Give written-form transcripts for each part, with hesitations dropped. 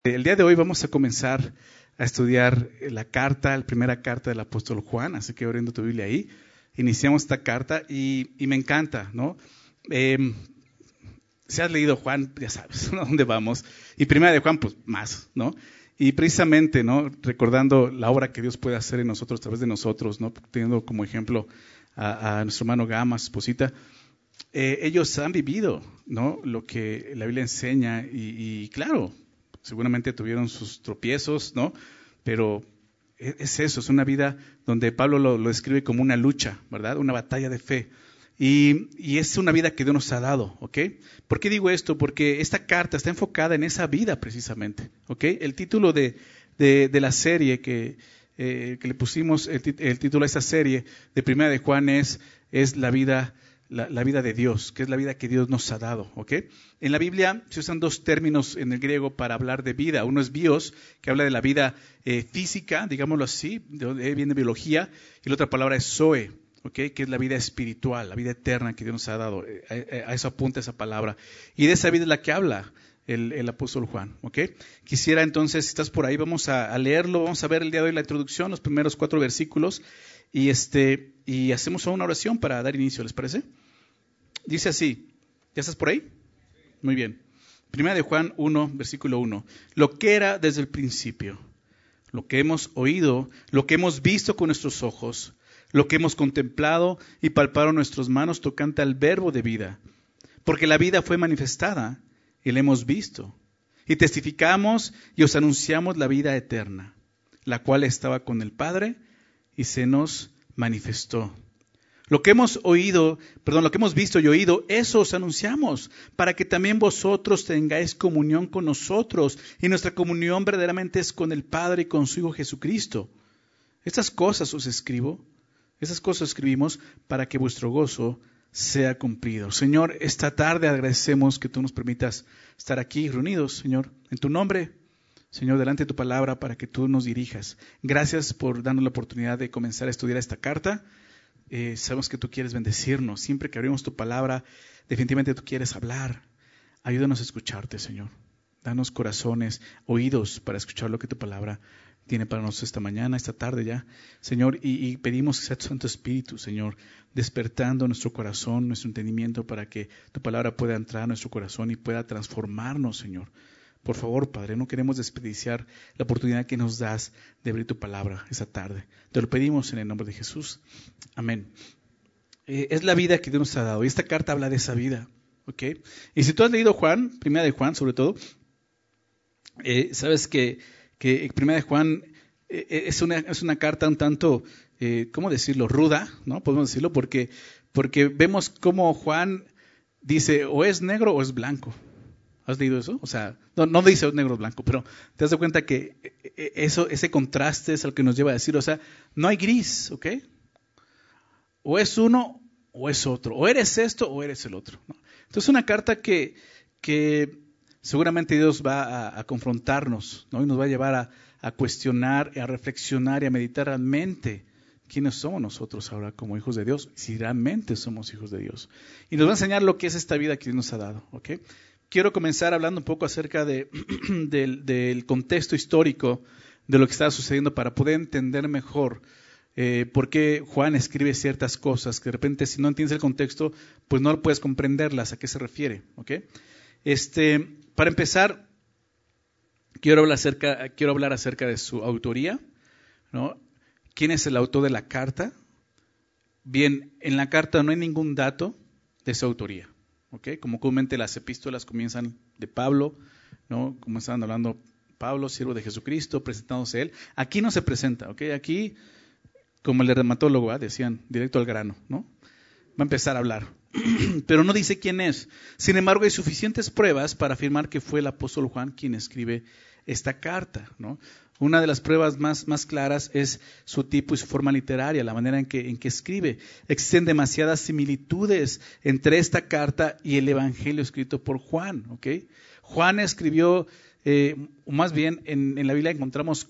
El día de hoy vamos a comenzar a estudiar la primera carta del apóstol Juan, así que abriendo tu Biblia ahí, iniciamos esta carta y me encanta, ¿no? Si has leído Juan, ya sabes, ¿no? ¿Dónde vamos? Y primera de Juan, pues más, ¿no? Y precisamente, ¿no? Recordando la obra que Dios puede hacer en nosotros, a través de nosotros, ¿no? Teniendo como ejemplo a nuestro hermano Gama, su esposita, ellos han vivido, ¿no? Lo que la Biblia enseña y claro, seguramente tuvieron sus tropiezos, ¿no? Pero es eso, es una vida donde Pablo lo describe como una lucha, ¿verdad? Una batalla de fe. Y es una vida que Dios nos ha dado, ¿ok? ¿Por qué digo esto? Porque esta carta está enfocada en esa vida precisamente, ¿ok? El título de la serie que le pusimos, el título a esta serie de Primera de Juan es la vida de Dios, que es la vida que Dios nos ha dado, ¿ok? En la Biblia se usan dos términos en el griego para hablar de vida. Uno es bios, que habla de la vida física, digámoslo así, de donde viene biología, y la otra palabra es zoe, ¿ok? Que es la vida espiritual, la vida eterna que Dios nos ha dado. A eso apunta esa palabra. Y de esa vida es la que habla el apóstol Juan, ¿ok? Quisiera entonces, si estás por ahí, vamos a leerlo, vamos a ver el día de hoy la introducción, los primeros 4 versículos, y hacemos una oración para dar inicio, ¿les parece? Dice así, ¿ya estás por ahí? Muy bien. Primera de Juan 1, versículo 1. Lo que era desde el principio, lo que hemos oído, lo que hemos visto con nuestros ojos, lo que hemos contemplado y palparon nuestras manos tocante al verbo de vida. Porque la vida fue manifestada y la hemos visto. Y testificamos y os anunciamos la vida eterna, la cual estaba con el Padre y se nos manifestó. Lo que hemos visto y oído, eso os anunciamos, para que también vosotros tengáis comunión con nosotros, y nuestra comunión verdaderamente es con el Padre y con su Hijo Jesucristo. Estas cosas os escribo, esas cosas escribimos para que vuestro gozo sea cumplido. Señor, esta tarde agradecemos que tú nos permitas estar aquí reunidos, Señor, en tu nombre, Señor, delante de tu palabra para que tú nos dirijas. Gracias por darnos la oportunidad de comenzar a estudiar esta carta. Sabemos que tú quieres bendecirnos. Siempre que abrimos tu palabra, definitivamente tú quieres hablar. Ayúdanos a escucharte, Señor. Danos corazones, oídos para escuchar lo que tu palabra tiene para nosotros esta mañana, esta tarde ya. Señor, y pedimos que sea tu Santo Espíritu, Señor, despertando nuestro corazón, nuestro entendimiento para que tu palabra pueda entrar a nuestro corazón y pueda transformarnos, Señor. Por favor, Padre, no queremos desperdiciar la oportunidad que nos das de abrir tu palabra esta tarde. Te lo pedimos en el nombre de Jesús. Amén. Es la vida que Dios nos ha dado y esta carta habla de esa vida. ¿Ok? Y si tú has leído Juan, Primera de Juan sobre todo, sabes que Primera de Juan es una carta un tanto, ¿cómo decirlo? Ruda, ¿no? Podemos decirlo porque vemos cómo Juan dice o es negro o es blanco. ¿Has leído eso? O sea, no dice negro o blanco, pero te das cuenta que ese contraste es el que nos lleva a decir, o sea, no hay gris, ¿ok? O es uno o es otro, o eres esto o eres el otro, ¿no? Entonces una carta que seguramente Dios va a confrontarnos, ¿no? Y nos va a llevar a cuestionar, a reflexionar y a meditar realmente quiénes somos nosotros ahora como hijos de Dios, si realmente somos hijos de Dios. Y nos va a enseñar lo que es esta vida que Dios nos ha dado, ¿ok? Quiero comenzar hablando un poco acerca del contexto histórico de lo que está sucediendo para poder entender mejor por qué Juan escribe ciertas cosas que de repente si no entiendes el contexto, pues no puedes comprenderlas, a qué se refiere. ¿Okay? Para empezar, quiero hablar acerca de su autoría, ¿no? ¿Quién es el autor de la carta? Bien, en la carta no hay ningún dato de su autoría. ¿Okay? Como comúnmente las epístolas comienzan de Pablo, ¿no? Comenzaban hablando Pablo, siervo de Jesucristo, presentándose él. Aquí no se presenta, ¿okay? Aquí, como el dermatólogo, decían, directo al grano, ¿no? Va a empezar a hablar. Pero no dice quién es. Sin embargo, hay suficientes pruebas para afirmar que fue el apóstol Juan quien escribe esta carta, ¿no? Una de las pruebas más claras es su tipo y su forma literaria, la manera en que escribe. Existen demasiadas similitudes entre esta carta y el evangelio escrito por Juan, ¿ok? Juan escribió, más bien en la Biblia encontramos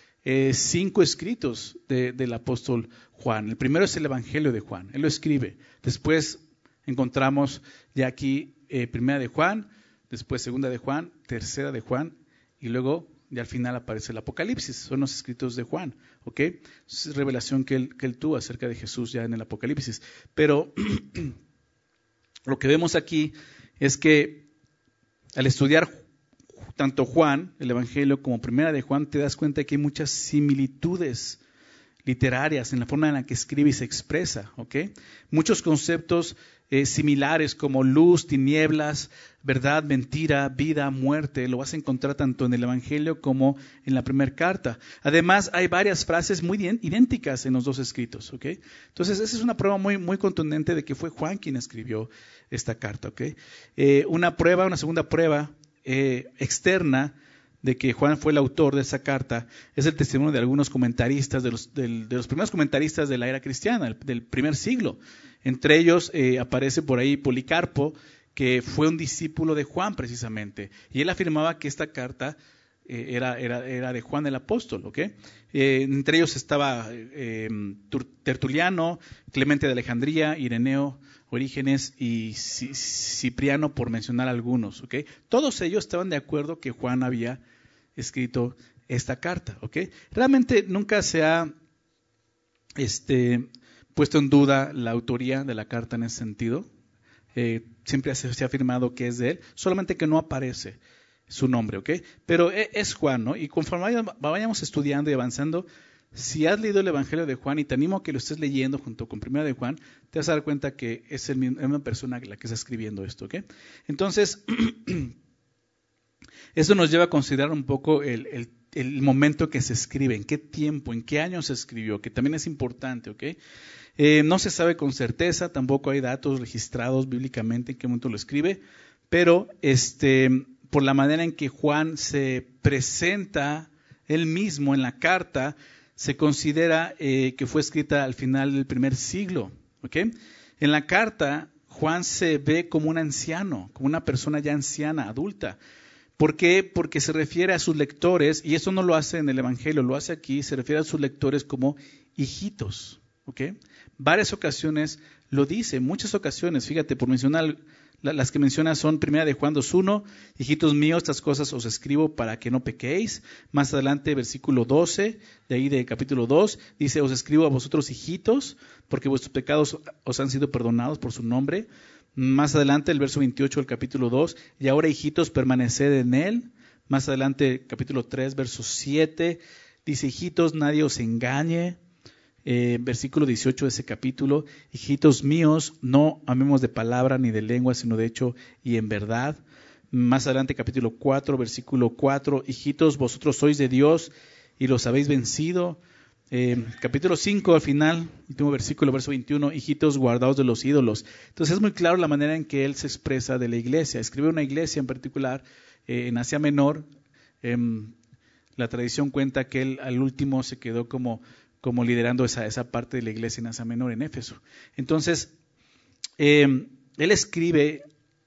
5 escritos del apóstol Juan. El primero es el evangelio de Juan, él lo escribe. Después encontramos ya aquí Primera de Juan, después Segunda de Juan, Tercera de Juan y luego ya al final aparece el Apocalipsis, son los escritos de Juan, ¿ok? Es revelación que él tuvo acerca de Jesús ya en el Apocalipsis. Pero lo que vemos aquí es que al estudiar tanto Juan, el Evangelio, como Primera de Juan, te das cuenta que hay muchas similitudes literarias en la forma en la que escribe y se expresa, ¿ok? Muchos conceptos similares como luz, tinieblas, verdad, mentira, vida, muerte, lo vas a encontrar tanto en el Evangelio como en la primera carta. Además, hay varias frases muy idénticas en los dos escritos, ¿ok? Entonces, esa es una prueba muy, muy contundente de que fue Juan quien escribió esta carta, ¿ok? Una segunda prueba externa de que Juan fue el autor de esa carta es el testimonio de algunos comentaristas, de los primeros comentaristas de la era cristiana, del primer siglo. Entre ellos aparece por ahí Policarpo, que fue un discípulo de Juan precisamente, y él afirmaba que esta carta era de Juan el apóstol, ¿ok? Entre ellos estaba Tertuliano, Clemente de Alejandría, Ireneo, Orígenes y Cipriano, por mencionar algunos, ¿ok? Todos ellos estaban de acuerdo que Juan había escrito esta carta, ¿ok? Realmente nunca se ha puesto en duda la autoría de la carta en ese sentido. Siempre se ha afirmado que es de él, solamente que no aparece su nombre, ¿ok? Pero es Juan, ¿no? Y conforme vayamos estudiando y avanzando, si has leído el Evangelio de Juan, y te animo a que lo estés leyendo junto con Primera de Juan, te vas a dar cuenta que es la misma persona la que está escribiendo esto, ¿ok? Entonces, eso nos lleva a considerar un poco el momento que se escribe, en qué tiempo, en qué año se escribió, que también es importante, ¿ok? No se sabe con certeza, tampoco hay datos registrados bíblicamente en qué momento lo escribe, pero por la manera en que Juan se presenta él mismo en la carta, se considera que fue escrita al final del primer siglo, ¿ok? En la carta, Juan se ve como un anciano, como una persona ya anciana, adulta. ¿Por qué? Porque se refiere a sus lectores, y eso no lo hace en el Evangelio, lo hace aquí, se refiere a sus lectores como hijitos, ¿ok? Varias ocasiones lo dice, muchas ocasiones, fíjate, por mencionar, las que menciona son Primera de Juan 2:1, hijitos míos, estas cosas os escribo para que no pequéis. Más adelante, versículo 12, de ahí de capítulo 2, dice, os escribo a vosotros hijitos, porque vuestros pecados os han sido perdonados por su nombre. Más adelante, el verso 28 del capítulo 2, y ahora hijitos, permaneced en él. Más adelante, capítulo 3, verso 7, dice, hijitos, nadie os engañe. Versículo 18 de ese capítulo, hijitos míos, no amemos de palabra ni de lengua, sino de hecho y en verdad. Más adelante, capítulo 4, versículo 4, hijitos, vosotros sois de Dios y los habéis vencido. Capítulo 5, al final, último versículo, verso 21, hijitos, guardaos de los ídolos. Entonces es muy claro la manera en que él se expresa de la iglesia. Escribe una iglesia en particular en Asia Menor. La tradición cuenta que él al último se quedó como liderando esa parte de la iglesia en Asia Menor, en Éfeso. Entonces, él escribe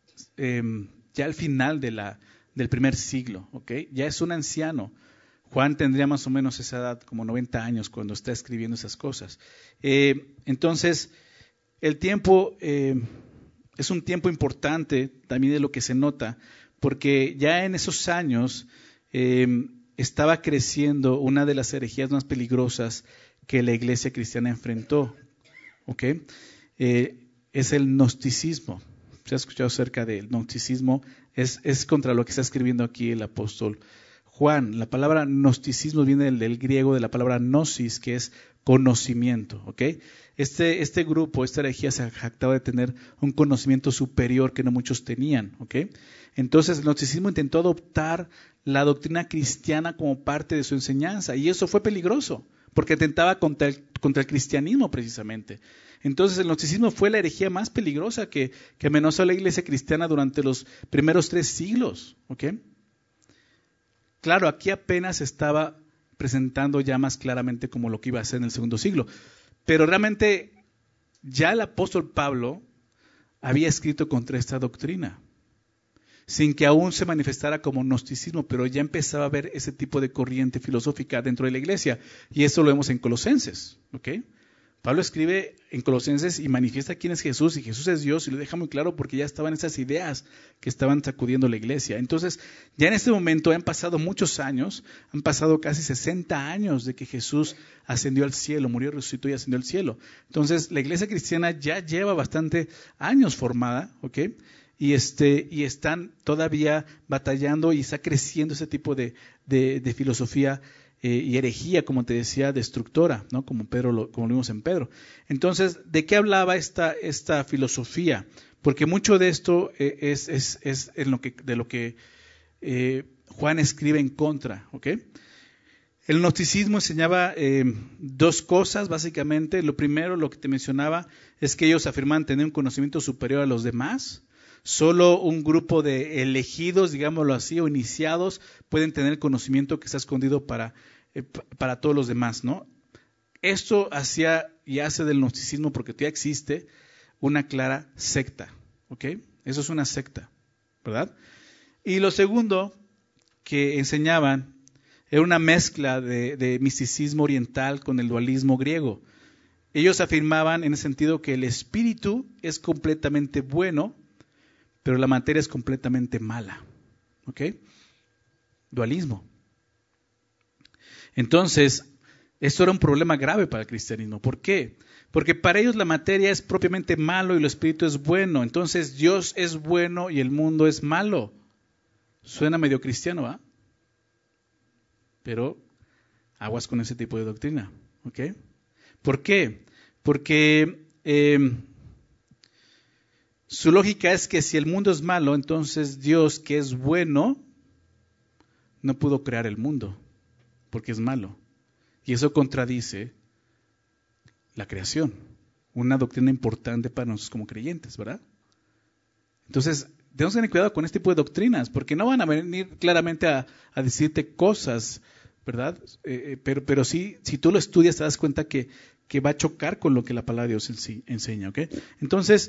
ya al final del primer siglo, ¿ok? Ya es un anciano. Juan tendría más o menos esa edad, como 90 años, cuando está escribiendo esas cosas. Entonces, el tiempo es un tiempo importante, también de lo que se nota, porque ya en esos años estaba creciendo una de las herejías más peligrosas que la iglesia cristiana enfrentó, ¿ok? Es el gnosticismo. ¿Se ha escuchado acerca del gnosticismo? Es contra lo que está escribiendo aquí el apóstol Juan. La palabra gnosticismo viene del griego de la palabra gnosis, que es conocimiento, ¿ok? Este grupo, esta herejía se jactaba de tener un conocimiento superior que no muchos tenían, ¿ok? Entonces el gnosticismo intentó adoptar la doctrina cristiana como parte de su enseñanza, y eso fue peligroso, porque atentaba contra el cristianismo precisamente. Entonces el gnosticismo fue la herejía más peligrosa que amenazó a la iglesia cristiana durante los primeros 3 siglos, ¿ok? Claro, aquí apenas estaba presentando ya más claramente como lo que iba a ser en el segundo siglo. Pero realmente ya el apóstol Pablo había escrito contra esta doctrina, sin que aún se manifestara como gnosticismo, pero ya empezaba a haber ese tipo de corriente filosófica dentro de la iglesia. Y eso lo vemos en Colosenses, ¿ok? Pablo escribe en Colosenses y manifiesta quién es Jesús, y Jesús es Dios, y lo deja muy claro porque ya estaban esas ideas que estaban sacudiendo la iglesia. Entonces, ya en este momento han pasado muchos años, han pasado casi 60 años de que Jesús ascendió al cielo, murió, resucitó y ascendió al cielo. Entonces, la iglesia cristiana ya lleva bastante años formada, ¿ok? Y están todavía batallando y está creciendo ese tipo de filosofía y herejía, como te decía, destructora, ¿no? Como lo vimos en Pedro. Entonces, ¿de qué hablaba esta filosofía? Porque mucho de esto es de lo que Juan escribe en contra, ¿ok? El gnosticismo enseñaba dos cosas, básicamente. Lo primero, lo que te mencionaba, es que ellos afirmaban tener un conocimiento superior a los demás. Solo un grupo de elegidos, digámoslo así, o iniciados, pueden tener el conocimiento que está escondido para todos los demás, ¿no? Esto hacía y hace del gnosticismo, porque todavía existe, una clara secta, ¿ok? Eso es una secta, ¿verdad? Y lo segundo que enseñaban era una mezcla de misticismo oriental con el dualismo griego. Ellos afirmaban en el sentido que el espíritu es completamente bueno, pero la materia es completamente mala, ¿ok? Dualismo. Entonces, esto era un problema grave para el cristianismo. ¿Por qué? Porque para ellos la materia es propiamente malo y el espíritu es bueno. Entonces, Dios es bueno y el mundo es malo. Suena medio cristiano, ¿va? Pero aguas con ese tipo de doctrina, ¿ok? ¿Por qué? Porque su lógica es que si el mundo es malo, entonces Dios, que es bueno, no pudo crear el mundo, porque es malo. Y eso contradice la creación, una doctrina importante para nosotros como creyentes, ¿verdad? Entonces, tenemos que tener cuidado con este tipo de doctrinas, porque no van a venir claramente a decirte cosas, ¿verdad? Pero sí, si tú lo estudias, te das cuenta que va a chocar con lo que la palabra de Dios enseña, ¿ok? Entonces,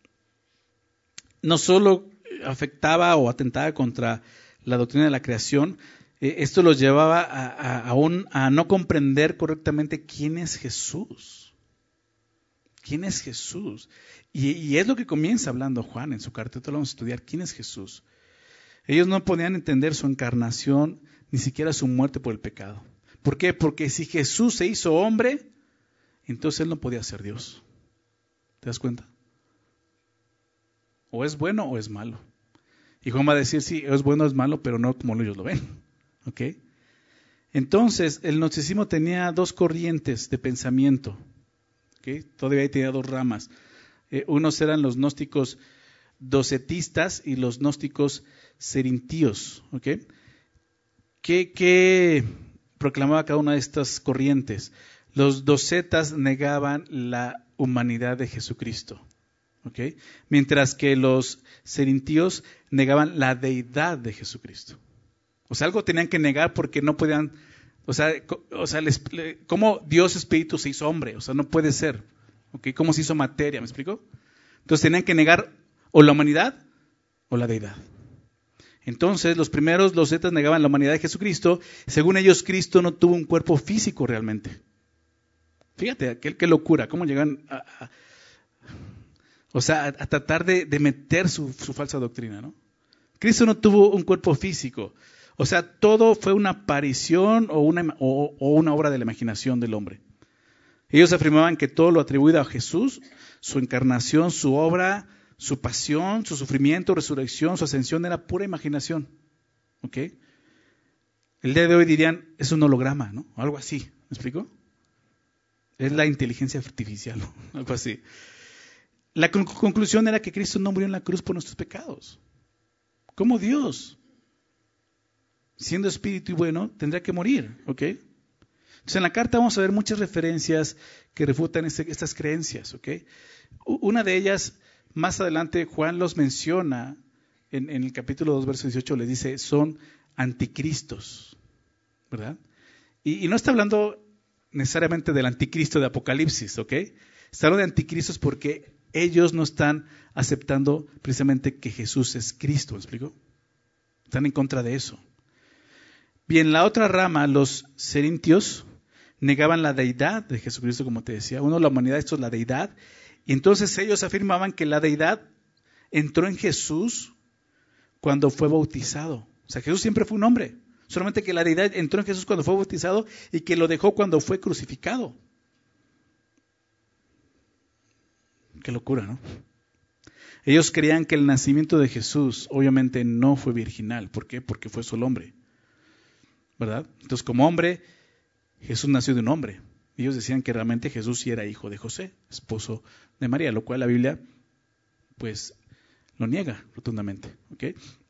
no solo afectaba o atentaba contra la doctrina de la creación, esto los llevaba a no comprender correctamente quién es Jesús. ¿Quién es Jesús? Y es lo que comienza hablando Juan en su carta. Entonces vamos a estudiar quién es Jesús. Ellos no podían entender su encarnación, ni siquiera su muerte por el pecado. ¿Por qué? Porque si Jesús se hizo hombre, entonces Él no podía ser Dios. ¿Te das cuenta? O es bueno o es malo. Y Juan va a decir, sí, es bueno o es malo, pero no como ellos lo ven. ¿Ok? Entonces, el gnosticismo tenía dos corrientes de pensamiento. ¿Ok? Todavía tenía dos ramas. Unos eran los gnósticos docetistas y los gnósticos serintíos. ¿Ok? ¿Qué proclamaba cada una de estas corrientes? Los docetas negaban la humanidad de Jesucristo. ¿Okay? Mientras que los serintíos negaban la deidad de Jesucristo. O sea, algo tenían que negar porque no podían, ¿cómo Dios Espíritu se hizo hombre? O sea, no puede ser. ¿Okay? ¿Cómo se hizo materia? ¿Me explico? Entonces tenían que negar o la humanidad o la deidad. Entonces, los primeros, los zetas, negaban la humanidad de Jesucristo. Según ellos, Cristo no tuvo un cuerpo físico realmente. Fíjate, qué locura, cómo llegan a tratar de meter su falsa doctrina, ¿no? Cristo no tuvo un cuerpo físico. O sea, todo fue una aparición o una obra de la imaginación del hombre. Ellos afirmaban que todo lo atribuido a Jesús, su encarnación, su obra, su pasión, su sufrimiento, resurrección, su ascensión, era pura imaginación. ¿Ok? El día de hoy dirían, es un holograma, ¿no? Algo así, ¿me explico? Es la inteligencia artificial, ¿no? Algo así. La conclusión era que Cristo no murió en la cruz por nuestros pecados. ¿Cómo Dios, siendo espíritu y bueno, tendrá que morir? ¿Ok? Entonces en la carta vamos a ver muchas referencias que refutan estas creencias. ¿Ok? Una de ellas, más adelante Juan los menciona en el capítulo 2, verso 18, les dice, son anticristos, ¿verdad? Y no está hablando necesariamente del anticristo de Apocalipsis, ¿ok? Está hablando de anticristos porque ellos no están aceptando precisamente que Jesús es Cristo, ¿me explico? Están en contra de eso. Bien, la otra rama, los serintios, negaban la deidad de Jesucristo, como te decía. Uno, la humanidad, esto es la deidad. Y entonces ellos afirmaban que la deidad entró en Jesús cuando fue bautizado. O sea, Jesús siempre fue un hombre. Solamente que la deidad entró en Jesús cuando fue bautizado y que lo dejó cuando fue crucificado. Qué locura, ¿no? Ellos creían que el nacimiento de Jesús obviamente no fue virginal. ¿Por qué? Porque fue solo hombre, ¿verdad? Entonces, como hombre, Jesús nació de un hombre. Ellos decían que realmente Jesús sí era hijo de José, esposo de María, lo cual la Biblia, pues, lo niega rotundamente, ¿ok?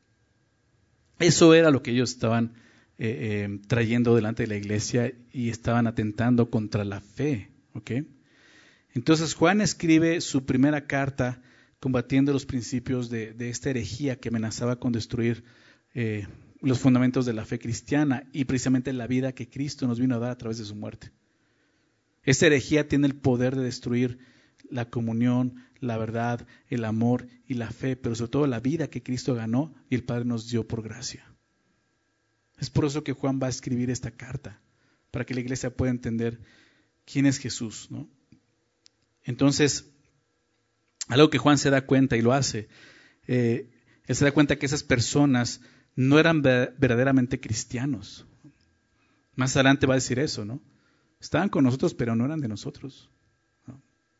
Eso era lo que ellos estaban trayendo delante de la iglesia y estaban atentando contra la fe, ¿ok? Entonces, Juan escribe su primera carta combatiendo los principios de esta herejía que amenazaba con destruir los fundamentos de la fe cristiana y precisamente la vida que Cristo nos vino a dar a través de su muerte. Esta herejía tiene el poder de destruir la comunión, la verdad, el amor y la fe, pero sobre todo la vida que Cristo ganó y el Padre nos dio por gracia. Es por eso que Juan va a escribir esta carta, para que la iglesia pueda entender quién es Jesús, ¿no? Entonces, algo que Juan se da cuenta y lo hace, él se da cuenta que esas personas no eran verdaderamente cristianos. Más adelante va a decir eso, ¿no? Estaban con nosotros, pero no eran de nosotros, ¿no?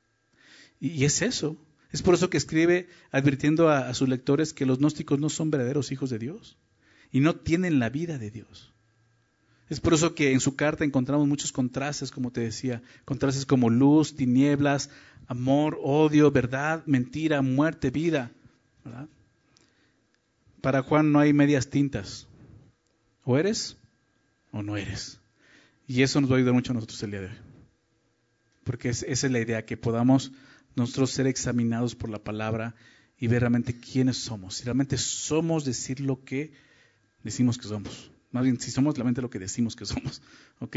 Y es eso. Es por eso que escribe advirtiendo a sus lectores que los gnósticos no son verdaderos hijos de Dios y no tienen la vida de Dios. Es por eso que en su carta encontramos muchos contrastes, como te decía, contrastes como luz, tinieblas, amor, odio, verdad, mentira, muerte, vida, ¿verdad? Para Juan no hay medias tintas. O eres o no eres. Y eso nos va a ayudar mucho a nosotros el día de hoy. Porque esa es la idea, que podamos nosotros ser examinados por la palabra y ver realmente quiénes somos. Si realmente somos decir lo que decimos que somos. Más bien, si somos realmente lo que decimos que somos. ¿Ok?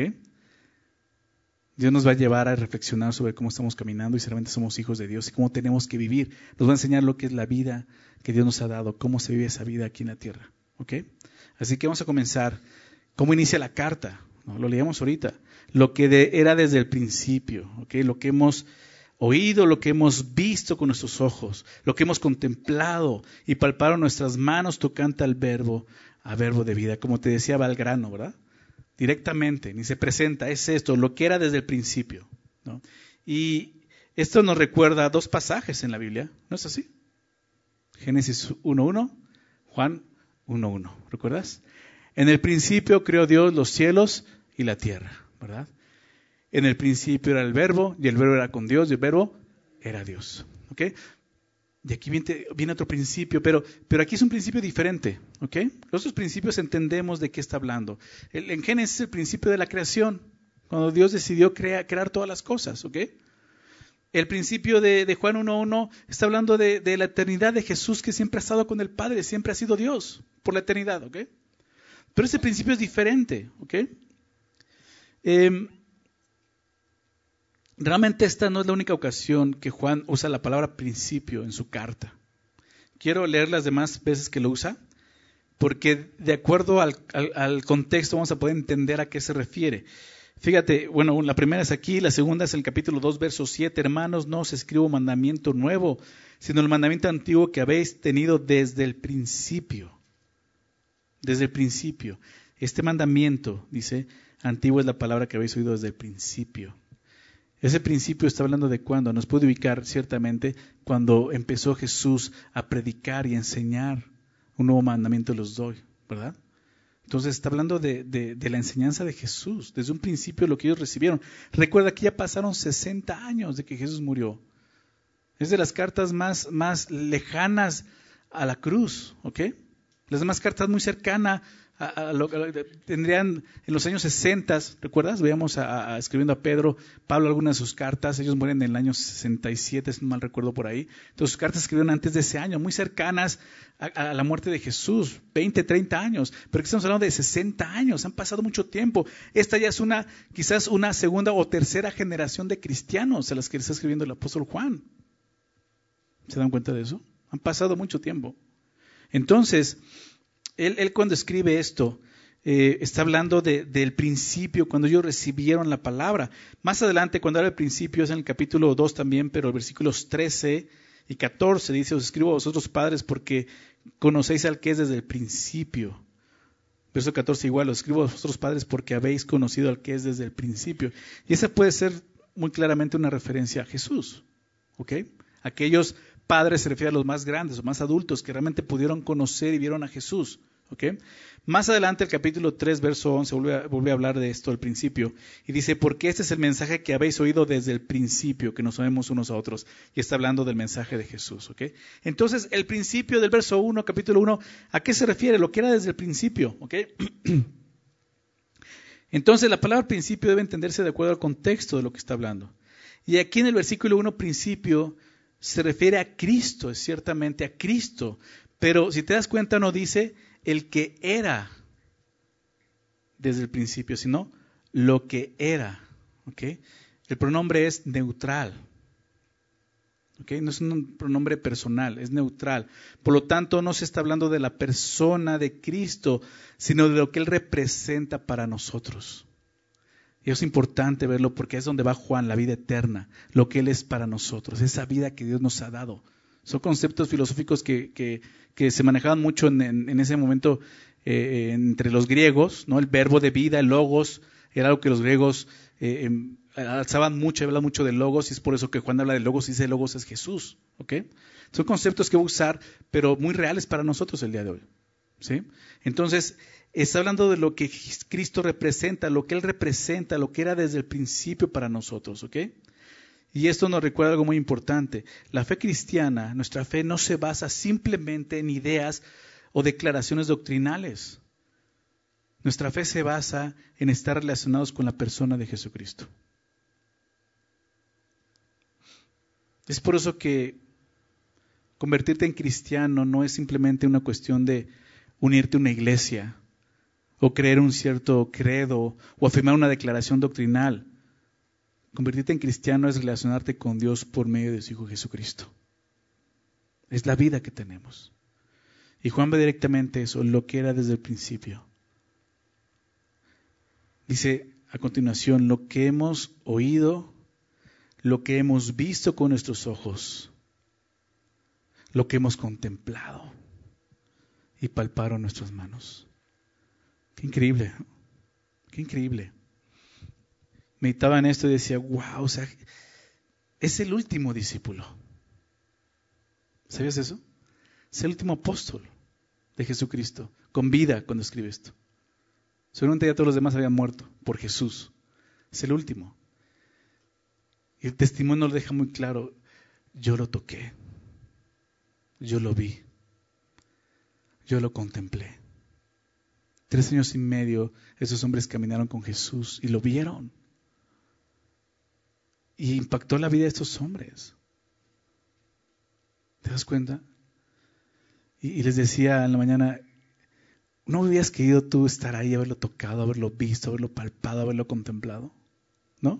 Dios nos va a llevar a reflexionar sobre cómo estamos caminando y si realmente somos hijos de Dios y cómo tenemos que vivir. Nos va a enseñar lo que es la vida que Dios nos ha dado, cómo se vive esa vida aquí en la tierra. ¿Ok? Así que vamos a comenzar. ¿Cómo inicia la carta? ¿No? Lo leíamos ahorita. Lo que era desde el principio. ¿Ok? Lo que hemos oído, lo que hemos visto con nuestros ojos, lo que hemos contemplado y palparon nuestras manos tocante al verbo de vida. Como te decía, va al grano, ¿verdad? Directamente, ni se presenta, es esto, lo que era desde el principio, ¿no? Y esto nos recuerda a dos pasajes en la Biblia, ¿no es así? Génesis 1:1, Juan 1:1, ¿recuerdas? En el principio creó Dios los cielos y la tierra, ¿verdad? En el principio era el verbo, y el verbo era con Dios, y el verbo era Dios, ¿ok? Y aquí viene otro principio, pero aquí es un principio diferente, ¿ok? Los otros principios entendemos de qué está hablando. En Génesis es el principio de la creación, cuando Dios decidió crear todas las cosas, ¿ok? El principio de Juan 1:1 está hablando de la eternidad de Jesús, que siempre ha estado con el Padre, siempre ha sido Dios por la eternidad, ¿ok? Pero ese principio es diferente, ¿ok? Realmente esta no es la única ocasión que Juan usa la palabra principio en su carta. Quiero leer las demás veces que lo usa, porque de acuerdo al contexto vamos a poder entender a qué se refiere. Fíjate, bueno, la primera es aquí, la segunda es el capítulo 2, verso 7. Hermanos, no os escribo mandamiento nuevo, sino el mandamiento antiguo que habéis tenido desde el principio. Desde el principio. Este mandamiento, dice, antiguo es la palabra que habéis oído desde el principio. Ese principio está hablando de cuándo. Nos puede ubicar ciertamente cuando empezó Jesús a predicar y a enseñar un nuevo mandamiento los doy, ¿verdad? Entonces está hablando de la enseñanza de Jesús, desde un principio lo que ellos recibieron. Recuerda que ya pasaron 60 años de que Jesús murió. Es de las cartas más lejanas a la cruz, ¿ok? Las demás cartas muy cercanas a lo que tendrían en los años 60, ¿recuerdas? Veíamos escribiendo a Pedro, Pablo, algunas de sus cartas, ellos mueren en el año 67, si no mal recuerdo por ahí. Entonces sus cartas escribieron antes de ese año, muy cercanas a la muerte de Jesús, 20, 30 años, pero aquí estamos hablando de 60 años, han pasado mucho tiempo. Esta ya es quizás una segunda o tercera generación de cristianos a las que está escribiendo el apóstol Juan. ¿Se dan cuenta de eso? Han pasado mucho tiempo. Entonces, él cuando escribe esto, está hablando del principio, cuando ellos recibieron la palabra. Más adelante, cuando habla del principio, es en el capítulo 2 también, pero versículos 13 y 14 dice: os escribo a vosotros padres porque conocéis al que es desde el principio. Verso 14 igual: os escribo a vosotros padres porque habéis conocido al que es desde el principio. Y esa puede ser muy claramente una referencia a Jesús. ¿Ok? Aquellos padres se refieren a los más grandes o más adultos que realmente pudieron conocer y vieron a Jesús. ¿Okay? Más adelante, el capítulo 3, verso 11, vuelve a hablar de esto al principio. Y dice: porque este es el mensaje que habéis oído desde el principio, que nos oímos unos a otros. Y está hablando del mensaje de Jesús. ¿Okay? Entonces, el principio del verso 1, capítulo 1, ¿a qué se refiere? Lo que era desde el principio. ¿Okay? Entonces, la palabra principio debe entenderse de acuerdo al contexto de lo que está hablando. Y aquí en el versículo 1, principio, se refiere a Cristo, es ciertamente a Cristo. Pero si te das cuenta, no dice el que era desde el principio, sino lo que era. ¿Okay? El pronombre es neutral. ¿Okay? No es un pronombre personal, es neutral. Por lo tanto, no se está hablando de la persona de Cristo, sino de lo que Él representa para nosotros. Y es importante verlo porque es donde va Juan, la vida eterna, lo que Él es para nosotros, esa vida que Dios nos ha dado. Son conceptos filosóficos que se manejaban mucho en ese momento entre los griegos, ¿no? El verbo de vida, el logos, era algo que los griegos alzaban mucho, hablaban mucho de logos, y es por eso que Juan habla de logos y dice logos es Jesús. ¿Okay? Son conceptos que voy a usar, pero muy reales para nosotros el día de hoy. ¿Sí? Entonces, está hablando de lo que Cristo representa, lo que Él representa, lo que era desde el principio para nosotros. ¿Ok? Y esto nos recuerda algo muy importante. La fe cristiana, nuestra fe no se basa simplemente en ideas o declaraciones doctrinales. Nuestra fe se basa en estar relacionados con la persona de Jesucristo. Es por eso que convertirte en cristiano no es simplemente una cuestión de unirte a una iglesia o creer un cierto credo o afirmar una declaración doctrinal. Convertirte en cristiano es relacionarte con Dios por medio de su Hijo Jesucristo. Es la vida que tenemos. Y Juan ve directamente eso, lo que era desde el principio. Dice a continuación: lo que hemos oído, lo que hemos visto con nuestros ojos, lo que hemos contemplado y palparon nuestras manos. Qué increíble, ¿no? Qué increíble. Meditaba en esto y decía: wow, o sea, es el último discípulo. ¿Sabías eso? Es el último apóstol de Jesucristo, con vida cuando escribe esto. Seguramente ya todos los demás habían muerto por Jesús. Es el último. Y el testimonio lo deja muy claro: yo lo toqué, yo lo vi, yo lo contemplé. 3 años y medio esos hombres caminaron con Jesús y lo vieron. Y impactó la vida de estos hombres. ¿Te das cuenta? Y les decía en la mañana: ¿no hubieras querido tú estar ahí, haberlo tocado, haberlo visto, haberlo palpado, haberlo contemplado? ¿No?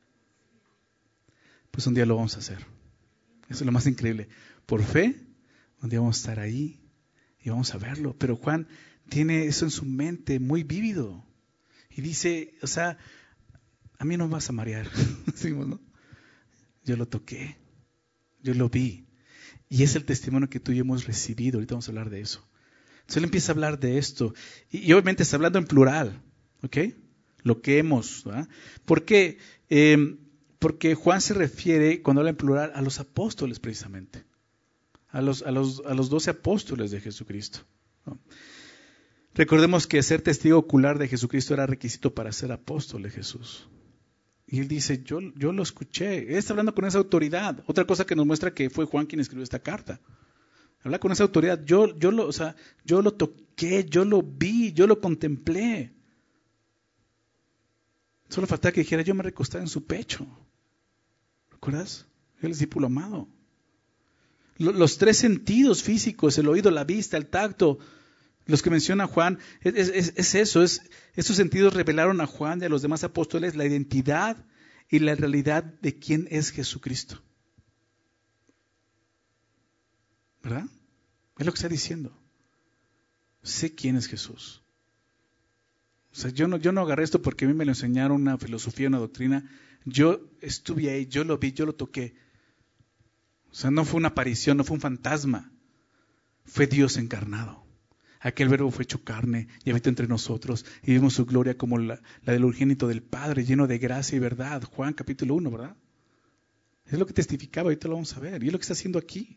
Pues un día lo vamos a hacer. Eso es lo más increíble. Por fe, un día vamos a estar ahí y vamos a verlo. Pero Juan tiene eso en su mente muy vívido. Y dice, o sea, a mí no me vas a marear. Decimos, ¿no? Yo lo toqué, yo lo vi. Y es el testimonio que tú y yo hemos recibido. Ahorita vamos a hablar de eso. Entonces él empieza a hablar de esto. Y obviamente está hablando en plural. ¿Ok? Lo que hemos. ¿verdad? ¿Por qué? Porque Juan se refiere, cuando habla en plural, a los apóstoles precisamente. A los 12 apóstoles de Jesucristo. ¿no? Recordemos que ser testigo ocular de Jesucristo era requisito para ser apóstol de Jesús. Y él dice, yo lo escuché. Él está hablando con esa autoridad. Otra cosa que nos muestra que fue Juan quien escribió esta carta. Habla con esa autoridad. Yo lo toqué, yo lo vi, yo lo contemplé. Solo faltaba que dijera, yo me recostaba en su pecho. ¿Recuerdas? El discípulo amado. Los 3 sentidos físicos, el oído, la vista, el tacto, los que menciona Juan, es eso. Esos sentidos revelaron a Juan y a los demás apóstoles la identidad y la realidad de quién es Jesucristo. ¿Verdad? Es lo que está diciendo. Sé quién es Jesús. O sea, yo no agarré esto porque a mí me lo enseñaron, una filosofía, una doctrina. Yo estuve ahí, yo lo vi, yo lo toqué. O sea, no fue una aparición, no fue un fantasma. Fue Dios encarnado. Aquel verbo fue hecho carne y habita entre nosotros. Y vimos su gloria como la del unigénito del Padre, lleno de gracia y verdad. Juan capítulo 1, ¿verdad? Es lo que testificaba, ahorita lo vamos a ver. Y es lo que está haciendo aquí.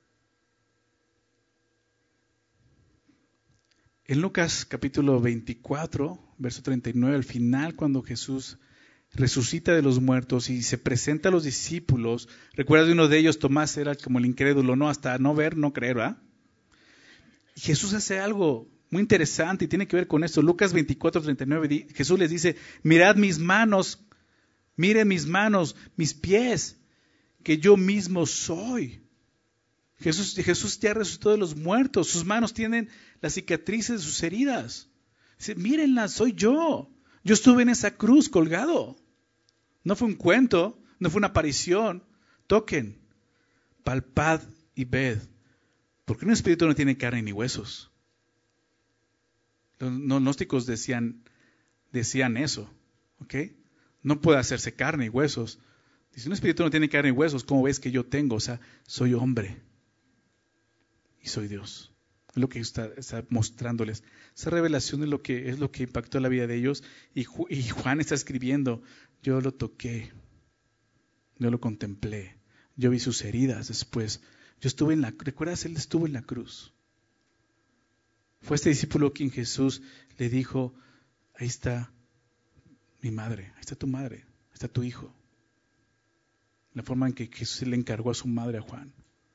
En Lucas capítulo 24, verso 39, al final, cuando Jesús resucita de los muertos y se presenta a los discípulos, recuerda de uno de ellos, Tomás era como el incrédulo, no, hasta no ver, no creer, ¿verdad? Y Jesús hace algo muy interesante y tiene que ver con esto. Lucas 24, 39, Jesús les dice, mirad mis manos, miren mis manos, mis pies, que yo mismo soy. Jesús ya resucitó de los muertos, sus manos tienen las cicatrices de sus heridas. Dice, mírenlas, soy yo. Yo estuve en esa cruz colgado. No fue un cuento, no fue una aparición. Toquen, palpad y ved. Porque un espíritu no tiene carne ni huesos. Los gnósticos decían eso, ¿ok? No puede hacerse carne y huesos. Dice, un espíritu no tiene carne y huesos, ¿cómo ves que yo tengo? O sea, soy hombre y soy Dios. Es lo que está mostrándoles. Esa revelación es lo que impactó la vida de ellos. Y Juan está escribiendo, yo lo toqué, yo lo contemplé, yo vi sus heridas después. Yo estuve ¿recuerdas? Él estuvo en la cruz. Fue este discípulo quien Jesús le dijo, ahí está mi madre, ahí está tu madre, ahí está tu hijo. La forma en que Jesús le encargó a su madre, a Juan.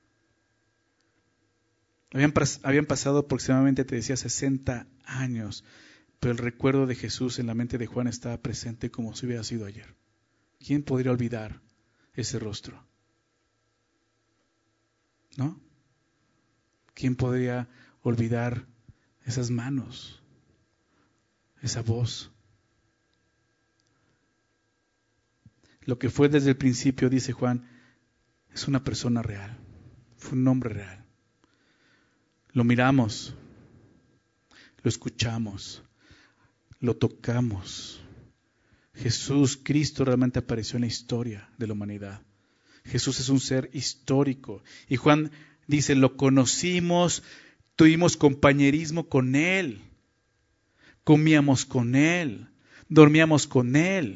Habían pasado aproximadamente, te decía, 60 años, pero el recuerdo de Jesús en la mente de Juan estaba presente como si hubiera sido ayer. ¿Quién podría olvidar ese rostro? ¿No? ¿Quién podría olvidar esas manos, esa voz? Lo que fue desde el principio, dice Juan, es una persona real, fue un hombre real. Lo miramos, lo escuchamos, lo tocamos. Jesús, Cristo realmente apareció en la historia de la humanidad. Jesús es un ser histórico. Y Juan dice, lo conocimos, tuvimos compañerismo con Él, comíamos con Él, dormíamos con Él,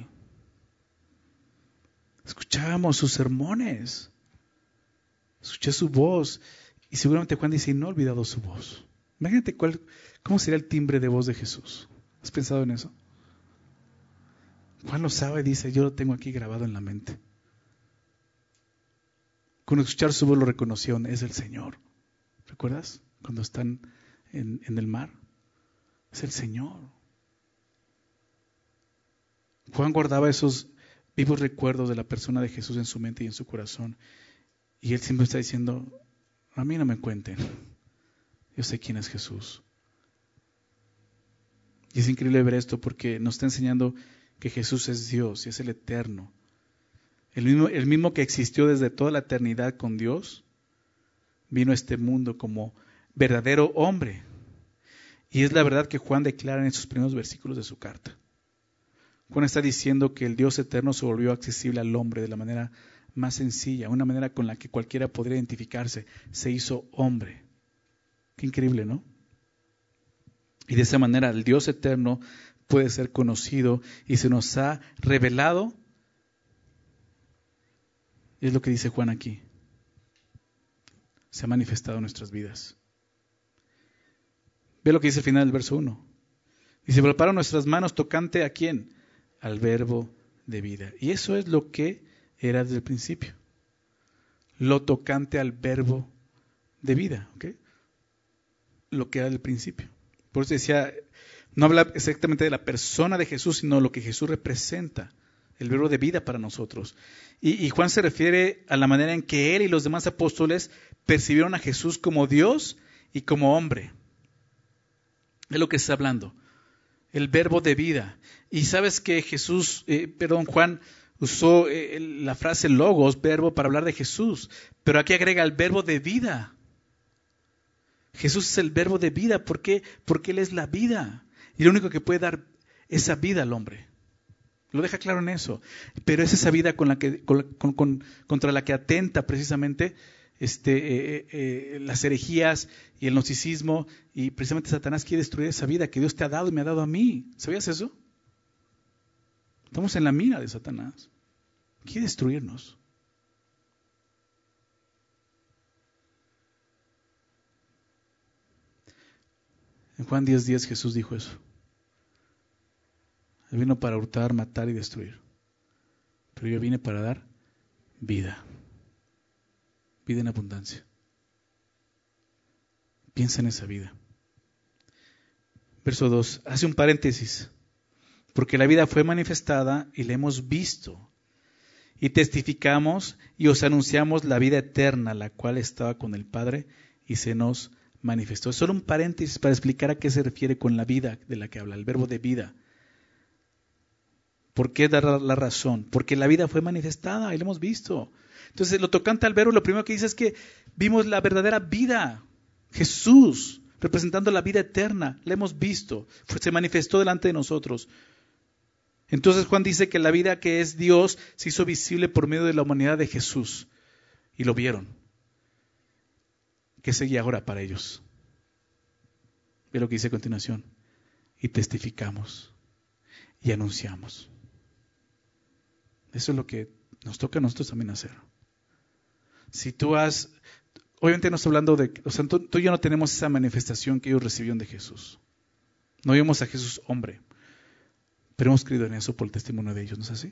escuchábamos sus sermones, escuché su voz. Y seguramente Juan dice, no he olvidado su voz. Imagínate cómo sería el timbre de voz de Jesús. ¿Has pensado en eso? Juan lo sabe y dice, yo lo tengo aquí grabado en la mente. Con escuchar su voz lo reconocieron, es el Señor. ¿Recuerdas? Cuando están en el mar. Es el Señor. Juan guardaba esos vivos recuerdos de la persona de Jesús en su mente y en su corazón. Y él siempre está diciendo, a mí no me cuenten. Yo sé quién es Jesús. Y es increíble ver esto porque nos está enseñando que Jesús es Dios y es el eterno. El mismo que existió desde toda la eternidad con Dios, vino a este mundo como verdadero hombre. Y es la verdad que Juan declara en estos primeros versículos de su carta. Juan está diciendo que el Dios eterno se volvió accesible al hombre de la manera más sencilla, una manera con la que cualquiera podría identificarse. Se hizo hombre. Qué increíble, ¿no? Y de esa manera el Dios eterno puede ser conocido y se nos ha revelado. Y es lo que dice Juan aquí. Se ha manifestado en nuestras vidas. Ve lo que dice al final del verso 1. Dice, prepara nuestras manos tocante ¿a quién? Al verbo de vida. Y eso es lo que era desde el principio. Lo tocante al verbo de vida. ¿Okay? Lo que era del principio. Por eso decía, no habla exactamente de la persona de Jesús, sino lo que Jesús representa. El verbo de vida para nosotros. Y Juan se refiere a la manera en que él y los demás apóstoles percibieron a Jesús como Dios y como hombre. Es lo que está hablando. El verbo de vida. Y sabes que Juan usó la frase logos, verbo, para hablar de Jesús. Pero aquí agrega el verbo de vida. Jesús es el verbo de vida. ¿Por qué? Porque Él es la vida. Y lo único que puede dar esa vida al hombre. Lo deja claro en eso. Pero es esa vida contra la que atenta precisamente las herejías y el gnosticismo, y precisamente Satanás quiere destruir esa vida que Dios te ha dado y me ha dado a mí. ¿Sabías eso? Estamos en la mira de Satanás. Quiere destruirnos. En Juan 10:10 Jesús dijo eso. Él vino para hurtar, matar y destruir. Pero yo vine para dar vida. Vida en abundancia. Piensa en esa vida. Verso 2. Hace un paréntesis. Porque la vida fue manifestada y la hemos visto. Y testificamos y os anunciamos la vida eterna, la cual estaba con el Padre y se nos manifestó. Es solo un paréntesis para explicar a qué se refiere con la vida de la que habla, el verbo de vida. ¿Por qué dar la razón? Porque la vida fue manifestada y la hemos visto. Entonces, lo tocante al verbo, lo primero que dice es que vimos la verdadera vida. Jesús, representando la vida eterna, la hemos visto. Se manifestó delante de nosotros. Entonces, Juan dice que la vida que es Dios se hizo visible por medio de la humanidad de Jesús. Y lo vieron. ¿Qué seguía ahora para ellos? Ve lo que dice a continuación. Y testificamos. Y anunciamos. Eso es lo que nos toca a nosotros también hacer. Si tú obviamente no estoy hablando de, tú y yo no tenemos esa manifestación que ellos recibieron de Jesús. No vimos a Jesús hombre, pero hemos creído en eso por el testimonio de ellos, ¿no es así?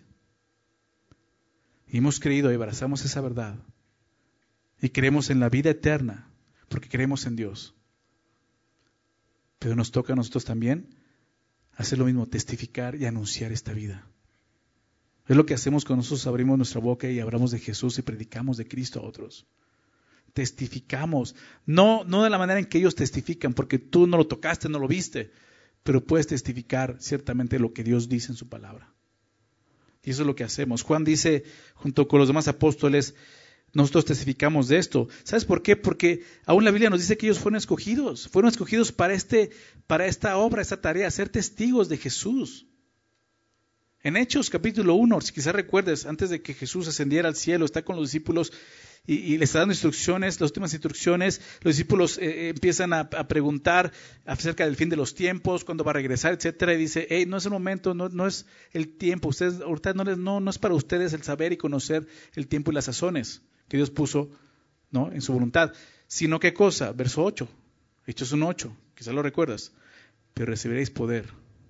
Y hemos creído y abrazamos esa verdad. Y creemos en la vida eterna, porque creemos en Dios. Pero nos toca a nosotros también hacer lo mismo, testificar y anunciar esta vida. Es lo que hacemos cuando nosotros abrimos nuestra boca y hablamos de Jesús y predicamos de Cristo a otros. Testificamos, no de la manera en que ellos testifican, porque tú no lo tocaste, no lo viste, pero puedes testificar ciertamente lo que Dios dice en su palabra. Y eso es lo que hacemos. Juan dice, junto con los demás apóstoles, nosotros testificamos de esto. ¿Sabes por qué? Porque aún la Biblia nos dice que ellos fueron escogidos para esta obra, esta tarea, ser testigos de Jesús. En Hechos capítulo 1, si quizás recuerdes, antes de que Jesús ascendiera al cielo, está con los discípulos y les está dando instrucciones, las últimas instrucciones. Los discípulos empiezan a preguntar acerca del fin de los tiempos, cuándo va a regresar, etcétera, y dice, no es el momento, no es el tiempo, ustedes ahorita no es para ustedes el saber y conocer el tiempo y las sazones que Dios puso, ¿no?, en su voluntad, sino qué cosa, verso 8, Hechos 1:8, quizás lo recuerdas, pero recibiréis poder.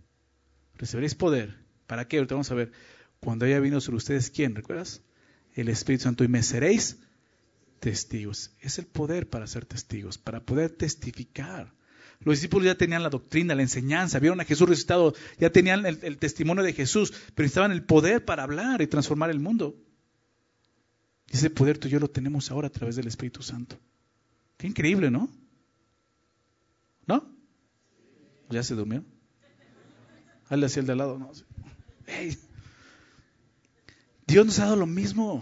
¿Para qué? Ahorita vamos a ver. Cuando haya venido sobre ustedes, ¿quién? ¿Recuerdas? El Espíritu Santo. Y me seréis testigos. Es el poder para ser testigos, para poder testificar. Los discípulos ya tenían la doctrina, la enseñanza, vieron a Jesús resucitado, ya tenían el testimonio de Jesús, pero necesitaban el poder para hablar y transformar el mundo. Y ese poder tú y yo lo tenemos ahora a través del Espíritu Santo. Qué increíble, ¿no? ¿No? ¿Ya se durmió? Hazle así el de al lado. No. Hey. Dios nos ha dado lo mismo.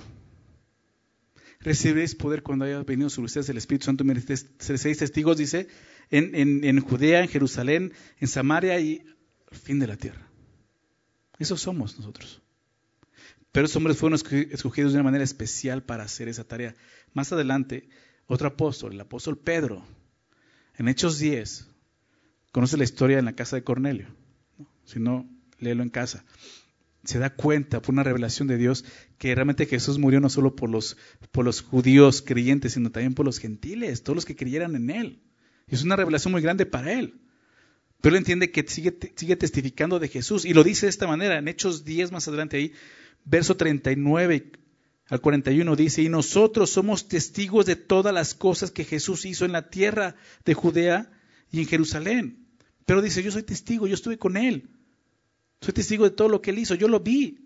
Recibiréis poder cuando haya venido sobre ustedes el Espíritu Santo. Seréis testigos, dice, en Judea, en Jerusalén, en Samaria y al fin de la tierra. Esos somos nosotros. Pero esos hombres fueron escogidos de una manera especial para hacer esa tarea. Más adelante, otro apóstol, el apóstol Pedro, en Hechos 10, conoce la historia en la casa de Cornelio. Si no, léelo en casa. Se da cuenta por una revelación de Dios que realmente Jesús murió no solo por los judíos creyentes, sino también por los gentiles, todos los que creyeran en Él. Y es una revelación muy grande para Él. Pero Él entiende que sigue testificando de Jesús. Y lo dice de esta manera, en Hechos 10 más adelante ahí, verso 39 al 41 dice, y nosotros somos testigos de todas las cosas que Jesús hizo en la tierra de Judea y en Jerusalén. Pero dice, yo soy testigo, yo estuve con Él. Soy testigo de todo lo que Él hizo, yo lo vi.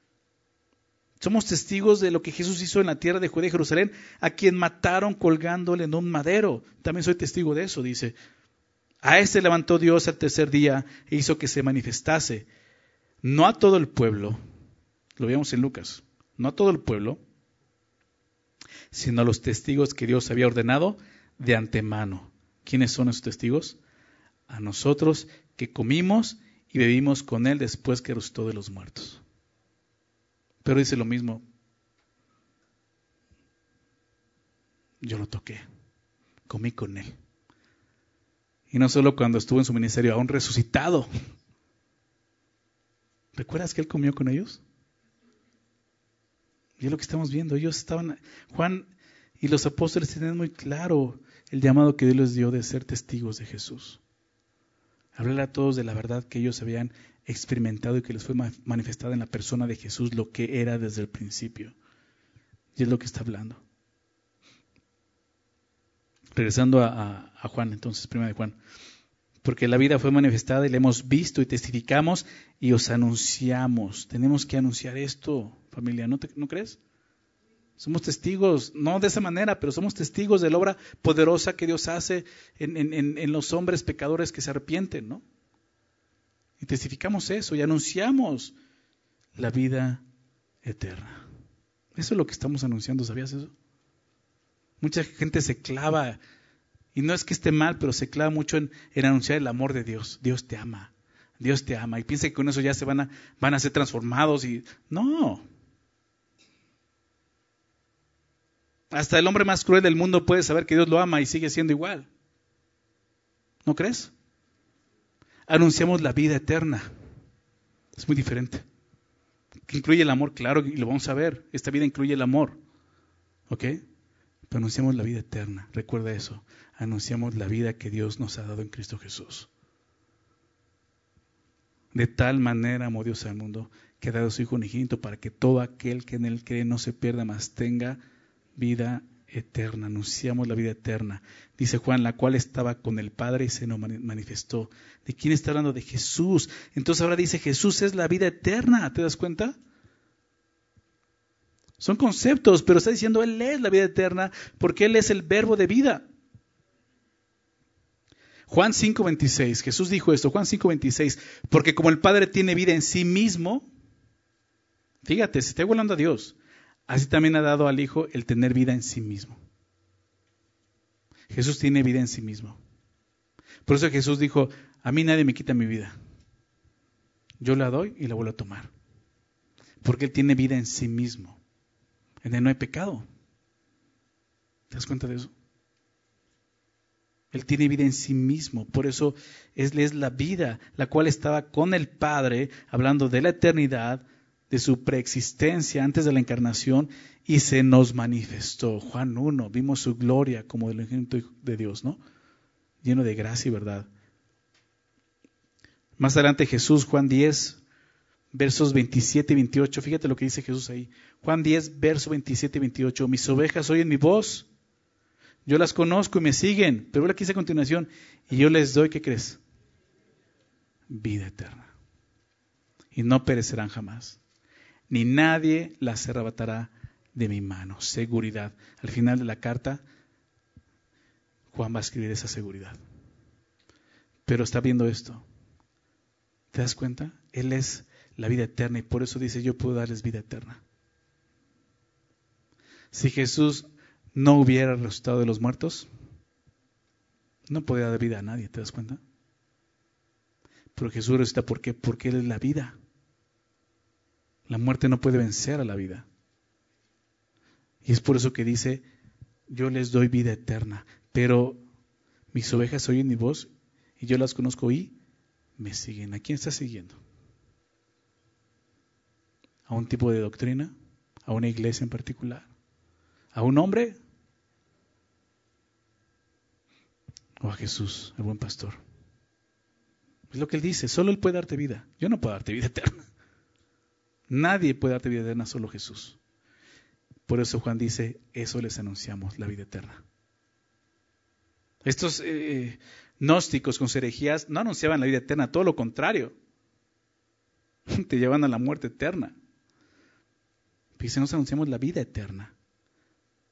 Somos testigos de lo que Jesús hizo en la tierra de Judea y Jerusalén, a quien mataron colgándole en un madero. También soy testigo de eso, dice. A este levantó Dios al tercer día e hizo que se manifestase, no a todo el pueblo, lo vemos en Lucas, no a todo el pueblo, sino a los testigos que Dios había ordenado de antemano. ¿Quiénes son esos testigos? A nosotros que comimos y vivimos con Él después que resucitó de los muertos. Pero dice lo mismo. Yo lo toqué, comí con Él. Y no solo cuando estuvo en su ministerio, aún resucitado. ¿Recuerdas que Él comió con ellos? Y es lo que estamos viendo. Ellos estaban, Juan y los apóstoles tenían muy claro el llamado que Dios les dio de ser testigos de Jesús. Hablarle a todos de la verdad que ellos habían experimentado y que les fue manifestada en la persona de Jesús, lo que era desde el principio. Y es lo que está hablando. Regresando a Juan, entonces, primera de Juan. Porque la vida fue manifestada y la hemos visto y testificamos y os anunciamos. Tenemos que anunciar esto, familia, ¿no crees? Somos testigos, no de esa manera, pero somos testigos de la obra poderosa que Dios hace en los hombres pecadores que se arrepienten, ¿no? Y testificamos eso y anunciamos la vida eterna. Eso es lo que estamos anunciando, ¿sabías eso? Mucha gente se clava, y no es que esté mal, pero se clava mucho en anunciar el amor de Dios. Dios te ama, Dios te ama. Y piensa que con eso ya se van a ser transformados. Y no. Hasta el hombre más cruel del mundo puede saber que Dios lo ama y sigue siendo igual. ¿No crees? Anunciamos la vida eterna. Es muy diferente. Que incluye el amor, claro, y lo vamos a ver. Esta vida incluye el amor. ¿Ok? Pero anunciamos la vida eterna. Recuerda eso. Anunciamos la vida que Dios nos ha dado en Cristo Jesús. De tal manera amó Dios al mundo que ha dado a su Hijo unigénito para que todo aquel que en Él cree no se pierda, mas tenga vida eterna. Anunciamos la vida eterna. Dice Juan, la cual estaba con el Padre y se nos manifestó. ¿De quién está hablando? De Jesús. Entonces ahora dice, Jesús es la vida eterna. ¿Te das cuenta? Son conceptos, pero está diciendo, Él es la vida eterna porque Él es el verbo de vida. Juan 5:26, Jesús dijo esto, Juan 5:26, porque como el Padre tiene vida en sí mismo, fíjate, se está igualando a Dios, así también ha dado al Hijo el tener vida en sí mismo. Jesús tiene vida en sí mismo. Por eso Jesús dijo, a mí nadie me quita mi vida. Yo la doy y la vuelvo a tomar. Porque Él tiene vida en sí mismo. En Él no hay pecado. ¿Te das cuenta de eso? Él tiene vida en sí mismo. Por eso Él es la vida, la cual estaba con el Padre, hablando de la eternidad, de su preexistencia antes de la encarnación, y se nos manifestó. Juan 1, vimos su gloria como del unigénito de Dios, ¿no? Lleno de gracia y verdad. Más adelante Jesús, Juan 10, versos 27 y 28, fíjate lo que dice Jesús ahí. Juan 10, verso 27 y 28, mis ovejas oyen mi voz, yo las conozco y me siguen, pero aquí dice a continuación, y yo les doy, ¿qué crees? Vida eterna. Y no perecerán jamás, ni nadie las arrebatará de mi mano. Seguridad. Al final de la carta, Juan va a escribir esa seguridad. Pero está viendo esto. ¿Te das cuenta? Él es la vida eterna y por eso dice, yo puedo darles vida eterna. Si Jesús no hubiera resucitado de los muertos, no podía dar vida a nadie, ¿te das cuenta? Pero Jesús resucita, ¿por qué? Porque Él es la vida. La muerte no puede vencer a la vida. Y es por eso que dice, yo les doy vida eterna, pero mis ovejas oyen mi voz y yo las conozco y me siguen. ¿A quién está siguiendo? ¿A un tipo de doctrina? ¿A una iglesia en particular? ¿A un hombre? ¿O a Jesús, el buen pastor? Es lo que Él dice, solo Él puede darte vida. Yo no puedo darte vida eterna. Nadie puede darte vida eterna, solo Jesús. Por eso Juan dice, eso les anunciamos, la vida eterna. Estos gnósticos con herejías no anunciaban la vida eterna, todo lo contrario. Te llevan a la muerte eterna. Dice, nos anunciamos la vida eterna.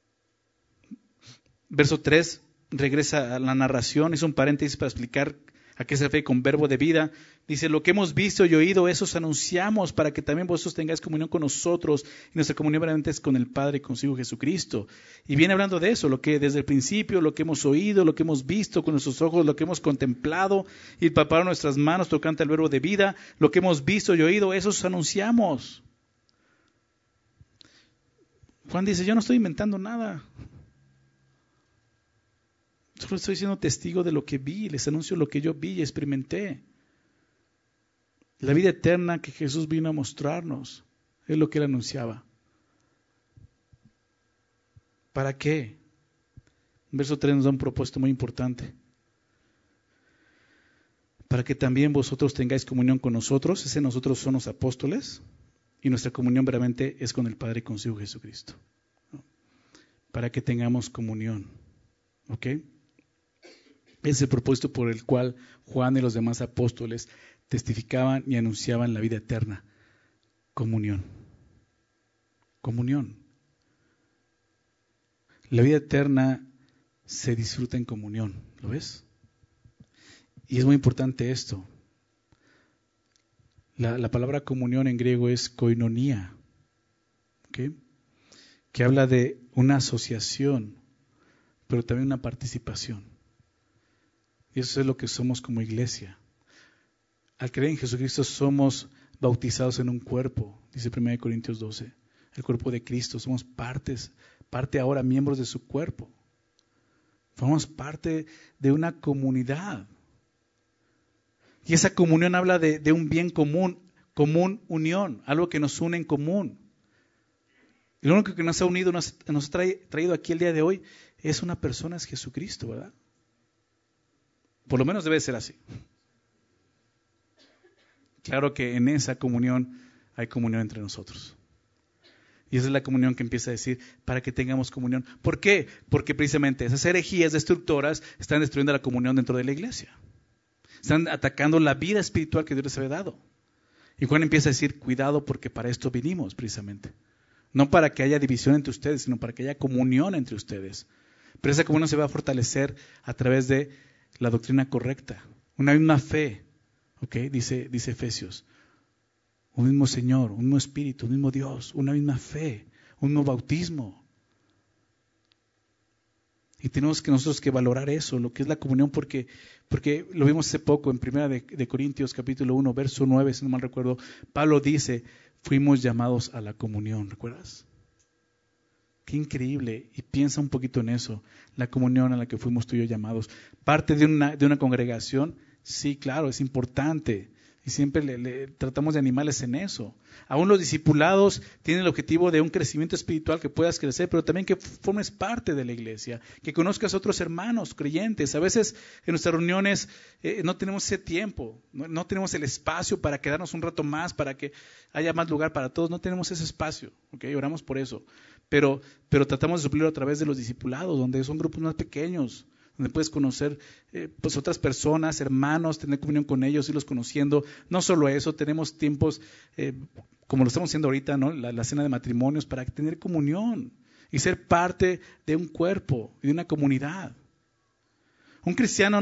Verso 3 regresa a la narración, es un paréntesis para explicar ¿A qué se refiere con verbo de vida? Dice, lo que hemos visto y oído, eso os anunciamos para que también vosotros tengáis comunión con nosotros. Y nuestra comunión realmente es con el Padre y con su Hijo Jesucristo. Y viene hablando de eso, lo que desde el principio, lo que hemos oído, lo que hemos visto con nuestros ojos, lo que hemos contemplado y palpado nuestras manos tocante al verbo de vida, lo que hemos visto y oído, eso os anunciamos. Juan dice, yo no estoy inventando nada. Solo estoy siendo testigo de lo que vi, les anuncio lo que yo vi y experimenté. La vida eterna que Jesús vino a mostrarnos es lo que él anunciaba. ¿Para qué? Verso 3 nos da un propósito muy importante. Para que también vosotros tengáis comunión con nosotros, ese nosotros son los apóstoles, y nuestra comunión verdaderamente es con el Padre y con su Hijo Jesucristo. Para que tengamos comunión. ¿Ok? Es el propósito por el cual Juan y los demás apóstoles testificaban y anunciaban la vida eterna. Comunión. Comunión. La vida eterna se disfruta en comunión. ¿Lo ves? Y es muy importante esto. La palabra comunión en griego es koinonía. ¿Ok? Que habla de una asociación, pero también una participación. Y eso es lo que somos como iglesia. Al creer en Jesucristo somos bautizados en un cuerpo, dice 1 Corintios 12. El cuerpo de Cristo, somos parte ahora, miembros de su cuerpo. Formamos parte de una comunidad. Y esa comunión habla de un bien común, unión, algo que nos une en común. Y lo único que nos ha unido, nos ha traído aquí el día de hoy, es una persona, es Jesucristo, ¿verdad? Por lo menos debe ser así. Claro que en esa comunión hay comunión entre nosotros. Y esa es la comunión que empieza a decir, para que tengamos comunión. ¿Por qué? Porque precisamente esas herejías destructoras están destruyendo la comunión dentro de la iglesia. Están atacando la vida espiritual que Dios les había dado. Y Juan empieza a decir, cuidado porque para esto vinimos precisamente. No para que haya división entre ustedes, sino para que haya comunión entre ustedes. Pero esa comunión se va a fortalecer a través de la doctrina correcta, una misma fe, ¿okay? Dice Efesios, un mismo Señor, un mismo Espíritu, un mismo Dios, una misma fe, un mismo bautismo. Y tenemos que nosotros que valorar eso, lo que es la comunión, porque lo vimos hace poco en 1 de Corintios capítulo 1, verso 9, si no mal recuerdo, Pablo dice, fuimos llamados a la comunión, ¿recuerdas? Qué increíble, y piensa un poquito en eso, la comunión a la que fuimos tú y yo llamados. Parte de una congregación, sí, claro, es importante, y siempre le tratamos de animarles en eso. Aún los discipulados tienen el objetivo de un crecimiento espiritual, que puedas crecer, pero también que formes parte de la iglesia, que conozcas a otros hermanos creyentes. A veces en nuestras reuniones no tenemos ese tiempo, no tenemos el espacio para quedarnos un rato más, para que haya más lugar para todos, no tenemos ese espacio, ¿okay? Oramos por eso. Pero tratamos de suplirlo a través de los discipulados, donde son grupos más pequeños, donde puedes conocer pues otras personas, hermanos, tener comunión con ellos, irlos conociendo. No solo eso, tenemos tiempos como lo estamos haciendo ahorita, ¿no? La cena de matrimonios, para tener comunión y ser parte de un cuerpo y de una comunidad. Un cristiano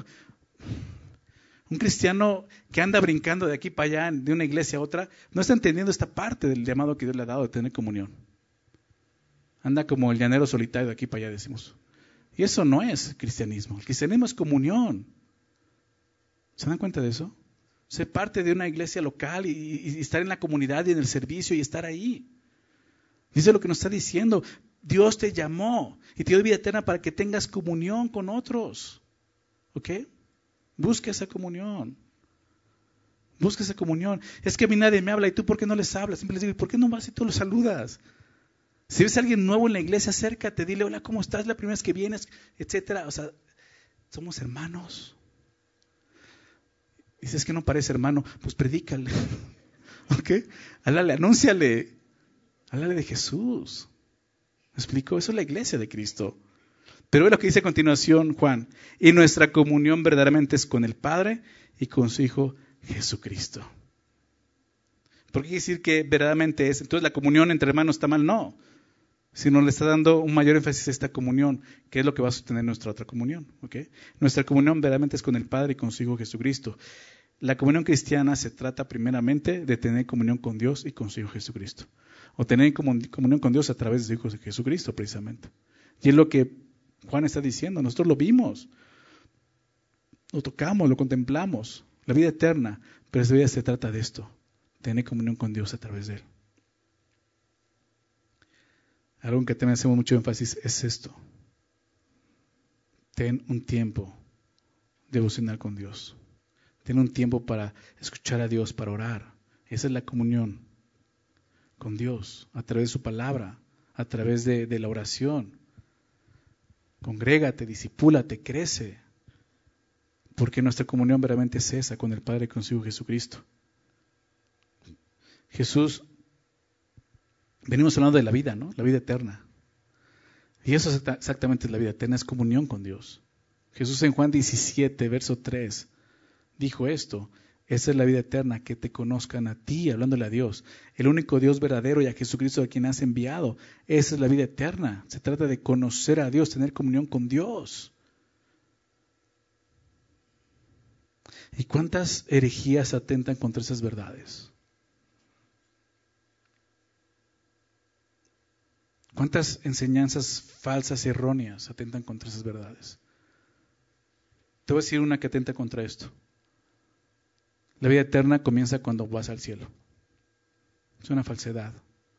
un cristiano que anda brincando de aquí para allá, de una iglesia a otra, no está entendiendo esta parte del llamado que Dios le ha dado de tener comunión. Anda como el llanero solitario de aquí para allá, decimos. Y eso no es cristianismo. El cristianismo es comunión. ¿Se dan cuenta de eso? Ser parte de una iglesia local y estar en la comunidad y en el servicio y estar ahí. Dice lo que nos está diciendo. Dios te llamó y te dio vida eterna para que tengas comunión con otros. ¿Ok? Busca esa comunión. Busca esa comunión. Es que a mí nadie me habla y tú ¿por qué no les hablas? Siempre les digo, ¿por qué no vas y tú los saludas? Si ves a alguien nuevo en la iglesia, acércate, dile, hola, ¿cómo estás? La primera vez que vienes, etcétera. O sea, somos hermanos. Dices que no parece hermano, pues predícale. ¿Ok? Háblale, anúnciale. Háblale de Jesús. ¿Me explico? Eso es la iglesia de Cristo. Pero ve lo que dice a continuación Juan. Y nuestra comunión verdaderamente es con el Padre y con su Hijo Jesucristo. ¿Por qué quiere decir que verdaderamente es? Entonces la comunión entre hermanos está mal. No. sino le está dando un mayor énfasis a esta comunión, que es lo que va a sostener nuestra otra comunión. ¿Okay? Nuestra comunión verdaderamente es con el Padre y con su Hijo Jesucristo. La comunión cristiana se trata primeramente de tener comunión con Dios y con su Hijo Jesucristo. O tener comunión con Dios a través de su Hijo Jesucristo, precisamente. Y es lo que Juan está diciendo. Nosotros lo vimos, lo tocamos, lo contemplamos. La vida eterna, pero esta vida se trata de esto. Tener comunión con Dios a través de Él. Algo en que también hacemos mucho énfasis es esto. Ten un tiempo devocional con Dios. Ten un tiempo para escuchar a Dios, para orar. Esa es la comunión con Dios, a través de su palabra, a través de la oración. Congrégate, discipúlate, crece. Porque nuestra comunión verdaderamente es esa, con el Padre y con su Hijo Jesucristo. Jesús, venimos hablando de la vida, ¿no? La vida eterna. Y eso es exactamente la vida eterna, es comunión con Dios. Jesús en Juan 17, verso 3, dijo esto: esa es la vida eterna, que te conozcan a ti, hablándole a Dios, el único Dios verdadero, y a Jesucristo a quien has enviado. Esa es la vida eterna. Se trata de conocer a Dios, tener comunión con Dios. ¿Y cuántas herejías atentan contra esas verdades? ¿Cuántas enseñanzas falsas y erróneas atentan contra esas verdades? Te voy a decir una que atenta contra esto. La vida eterna comienza cuando vas al cielo. Es una falsedad.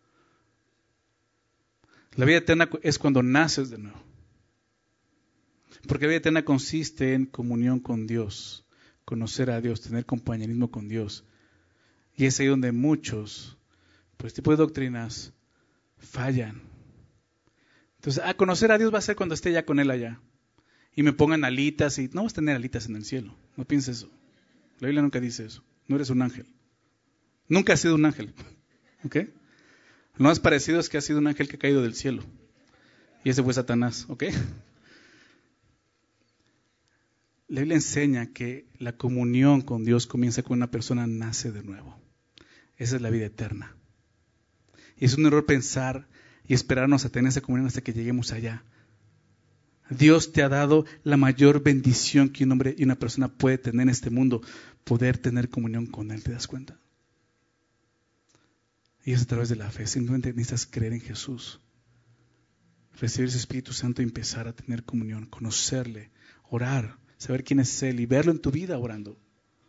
La vida eterna es cuando naces de nuevo. Porque la vida eterna consiste en comunión con Dios, conocer a Dios, tener compañerismo con Dios. Y es ahí donde muchos, por este tipo de doctrinas, fallan. Entonces, conocer a Dios va a ser cuando esté ya con Él allá. Y me pongan alitas y no vas a tener alitas en el cielo. No pienses eso. La Biblia nunca dice eso. No eres un ángel. Nunca has sido un ángel. ¿Ok? Lo más parecido es que has sido un ángel que ha caído del cielo. Y ese fue Satanás. ¿Ok? La Biblia enseña que la comunión con Dios comienza cuando una persona nace de nuevo. Esa es la vida eterna. Y es un error pensar y esperarnos a tener esa comunión hasta que lleguemos allá. Dios te ha dado la mayor bendición que un hombre y una persona puede tener en este mundo, poder tener comunión con Él, ¿te das cuenta? Y es a través de la fe. Simplemente necesitas creer en Jesús, recibir ese Espíritu Santo y empezar a tener comunión, conocerle, orar, saber quién es Él y verlo en tu vida orando.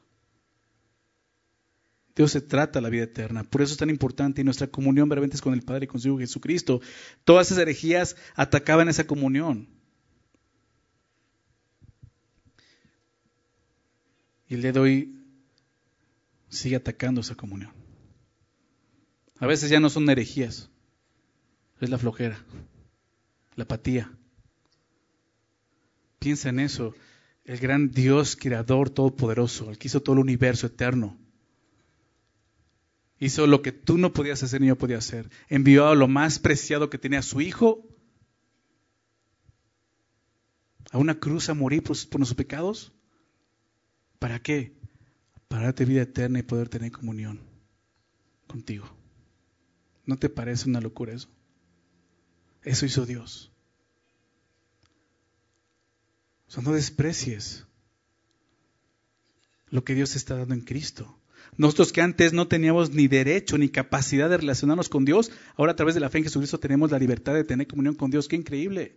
Dios se trata la vida eterna, por eso es tan importante, y nuestra comunión verdaderamente es con el Padre y con su Hijo Jesucristo. Todas esas herejías atacaban esa comunión. Y el día de hoy sigue atacando esa comunión. A veces ya no son herejías, es la flojera, la apatía. Piensa en eso, el gran Dios creador todopoderoso, el que hizo todo el universo eterno, hizo lo que tú no podías hacer ni yo podía hacer. Envió a lo más preciado que tenía, a su Hijo, a una cruz a morir por nuestros pecados. ¿Para qué? Para darte vida eterna y poder tener comunión contigo. ¿No te parece una locura eso? Eso hizo Dios. O sea, no desprecies lo que Dios está dando en Cristo. Nosotros que antes no teníamos ni derecho ni capacidad de relacionarnos con Dios, ahora a través de la fe en Jesucristo tenemos la libertad de tener comunión con Dios. ¡Qué increíble!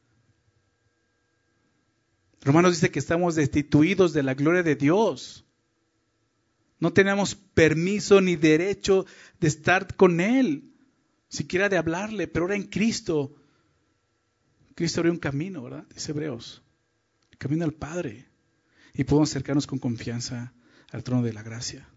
Romanos dice que estamos destituidos de la gloria de Dios. No tenemos permiso ni derecho de estar con Él, siquiera de hablarle, pero ahora en Cristo abrió un camino, ¿verdad? Dice Hebreos, el camino al Padre. Y podemos acercarnos con confianza al trono de la gracia.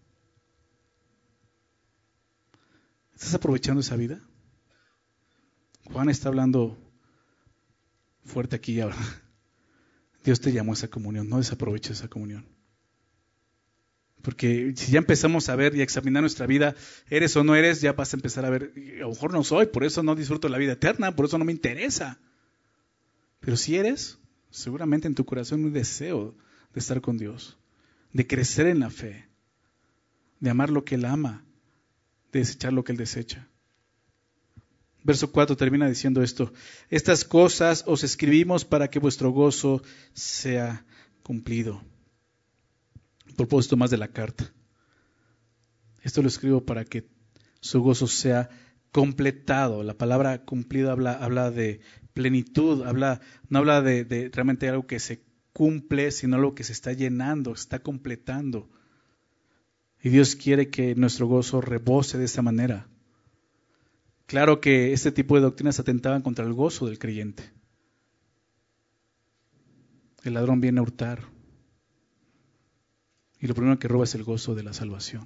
¿Estás aprovechando esa vida? Juan está hablando fuerte aquí ahora. Dios te llamó a esa comunión, no desaproveches esa comunión. Porque si ya empezamos a ver y a examinar nuestra vida, eres o no eres, ya vas a empezar a ver, a lo mejor no soy, por eso no disfruto la vida eterna, por eso no me interesa. Pero si eres, seguramente en tu corazón hay un deseo de estar con Dios, de crecer en la fe, de amar lo que Él ama, de desechar lo que Él desecha. Verso 4 termina diciendo esto: estas cosas os escribimos para que vuestro gozo sea cumplido. Un propósito más de la carta. Esto lo escribo para que su gozo sea completado. La palabra cumplido habla de plenitud, no habla de realmente algo que se cumple, sino algo que se está llenando, se está completando. Y Dios quiere que nuestro gozo rebose de esa manera. Claro que este tipo de doctrinas atentaban contra el gozo del creyente. El ladrón viene a hurtar. Y lo primero que roba es el gozo de la salvación.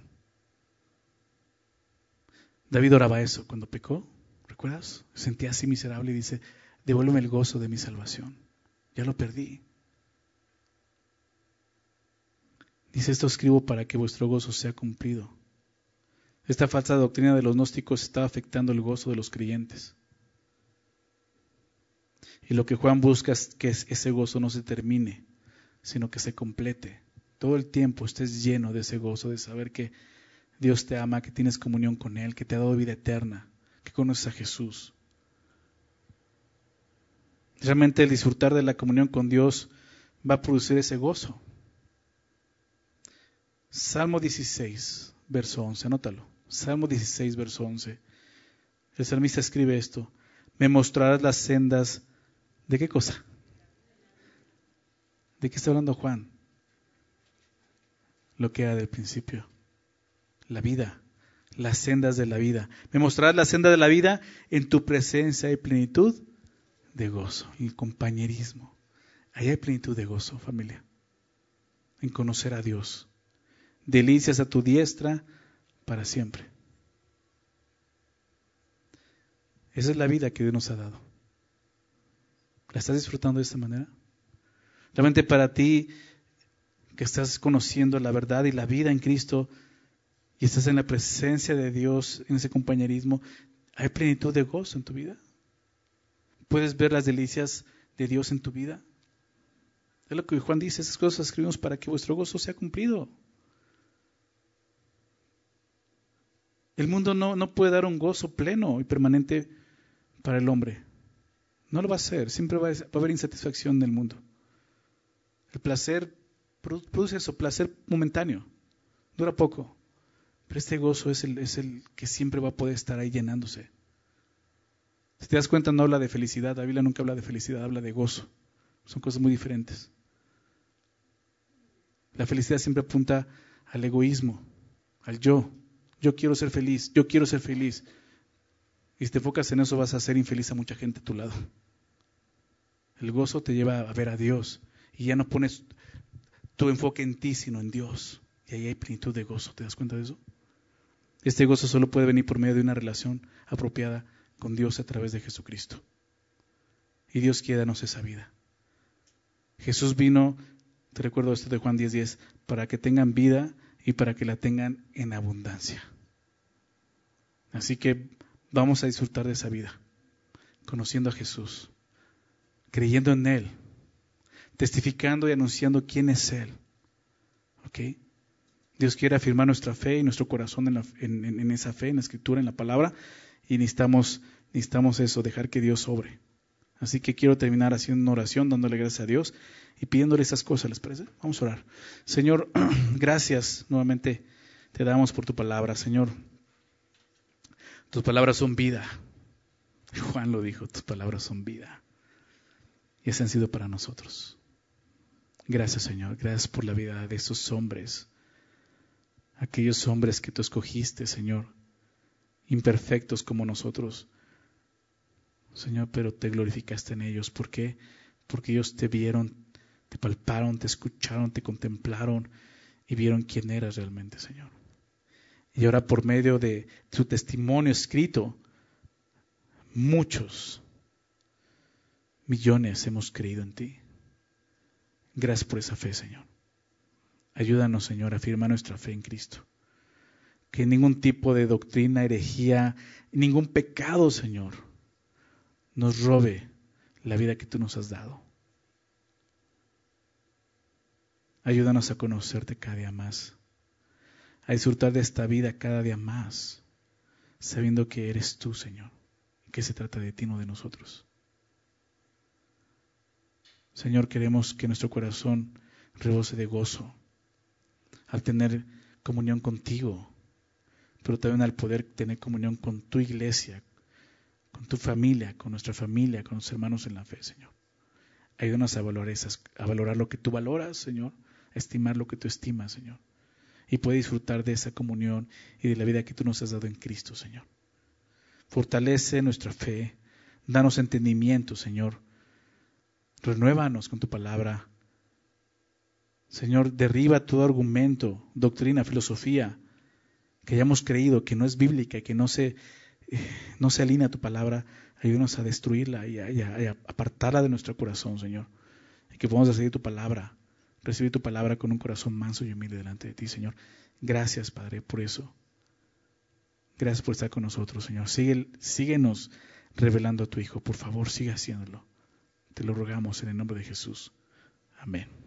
David oraba eso cuando pecó. ¿Recuerdas? Se sentía así miserable y dice: devuélveme el gozo de mi salvación. Ya lo perdí. Dice: esto escribo para que vuestro gozo sea cumplido. Esta falsa doctrina de los gnósticos está afectando el gozo de los creyentes. Y lo que Juan busca es que ese gozo no se termine, sino que se complete. Todo el tiempo estés lleno de ese gozo, de saber que Dios te ama, que tienes comunión con Él, que te ha dado vida eterna, que conoces a Jesús. Realmente el disfrutar de la comunión con Dios va a producir ese gozo. Salmo 16, verso 11, anótalo. Salmo 16, verso 11. El salmista escribe esto: me mostrarás las sendas. ¿De qué cosa? ¿De qué está hablando Juan? Lo que era del principio. La vida, las sendas de la vida. Me mostrarás la senda de la vida, en tu presencia hay plenitud de gozo, el compañerismo. Ahí hay plenitud de gozo, familia, en conocer a Dios. Delicias a tu diestra para siempre. Esa es la vida que Dios nos ha dado. ¿La estás disfrutando de esta manera? Realmente para ti, que estás conociendo la verdad y la vida en Cristo, y estás en la presencia de Dios, en ese compañerismo, ¿hay plenitud de gozo en tu vida? ¿Puedes ver las delicias de Dios en tu vida? Es lo que Juan dice: esas cosas escribimos para que vuestro gozo sea cumplido. El mundo no puede dar un gozo pleno y permanente para el hombre. No lo va a hacer. Siempre va a haber insatisfacción en el mundo. El placer produce eso, placer momentáneo. Dura poco. Pero este gozo es el que siempre va a poder estar ahí llenándose. Si te das cuenta, no habla de felicidad. La Biblia nunca habla de felicidad, habla de gozo. Son cosas muy diferentes. La felicidad siempre apunta al egoísmo, al yo. Yo quiero ser feliz, yo quiero ser feliz. Y si te enfocas en eso, vas a hacer infeliz a mucha gente a tu lado. El gozo te lleva a ver a Dios. Y ya no pones tu enfoque en ti, sino en Dios. Y ahí hay plenitud de gozo. ¿Te das cuenta de eso? Este gozo solo puede venir por medio de una relación apropiada con Dios a través de Jesucristo. Y Dios quiere darnos esa vida. Jesús vino, te recuerdo esto de Juan 10:10, para que tengan vida y para que la tengan en abundancia. Así que vamos a disfrutar de esa vida, conociendo a Jesús, creyendo en Él, testificando y anunciando quién es Él. ¿Ok? Dios quiere afirmar nuestra fe y nuestro corazón en esa fe, en la Escritura, en la palabra, y necesitamos eso, dejar que Dios obre. Así que quiero terminar haciendo una oración, dándole gracias a Dios y pidiéndole esas cosas, ¿les parece? Vamos a orar. Señor, gracias nuevamente te damos por tu palabra, Señor. Tus palabras son vida. Juan lo dijo, tus palabras son vida. Y esas han sido para nosotros. Gracias, Señor. Gracias por la vida de esos hombres. Aquellos hombres que tú escogiste, Señor. Imperfectos como nosotros. Señor, pero te glorificaste en ellos. ¿Por qué? Porque ellos te vieron, te palparon, te escucharon, te contemplaron y vieron quién eras realmente, Señor. Y ahora por medio de su testimonio escrito, muchos, millones hemos creído en ti. Gracias por esa fe, Señor. Ayúdanos, Señor, a afirmar nuestra fe en Cristo. Que ningún tipo de doctrina, herejía, ningún pecado, Señor, nos robe la vida que tú nos has dado. Ayúdanos a conocerte cada día más, a disfrutar de esta vida cada día más, sabiendo que eres tú, Señor, que se trata de ti, no de nosotros. Señor, queremos que nuestro corazón rebose de gozo al tener comunión contigo, pero también al poder tener comunión con tu iglesia, con tu familia, con nuestra familia, con los hermanos en la fe, Señor. Ayúdanos a valorar lo que tú valoras, Señor, a estimar lo que tú estimas, Señor, y poder disfrutar de esa comunión y de la vida que tú nos has dado en Cristo, Señor. Fortalece nuestra fe, danos entendimiento, Señor. Renuévanos con tu palabra. Señor, derriba todo argumento, doctrina, filosofía que hayamos creído que no es bíblica y que no se alinea a tu palabra. Ayúdanos a destruirla y a apartarla de nuestro corazón, Señor. Y que podamos recibir tu palabra con un corazón manso y humilde delante de ti, Señor. Gracias, Padre, por eso. Gracias por estar con nosotros, Señor. Síguenos revelando a tu Hijo. Por favor, sigue haciéndolo. Te lo rogamos en el nombre de Jesús. Amén.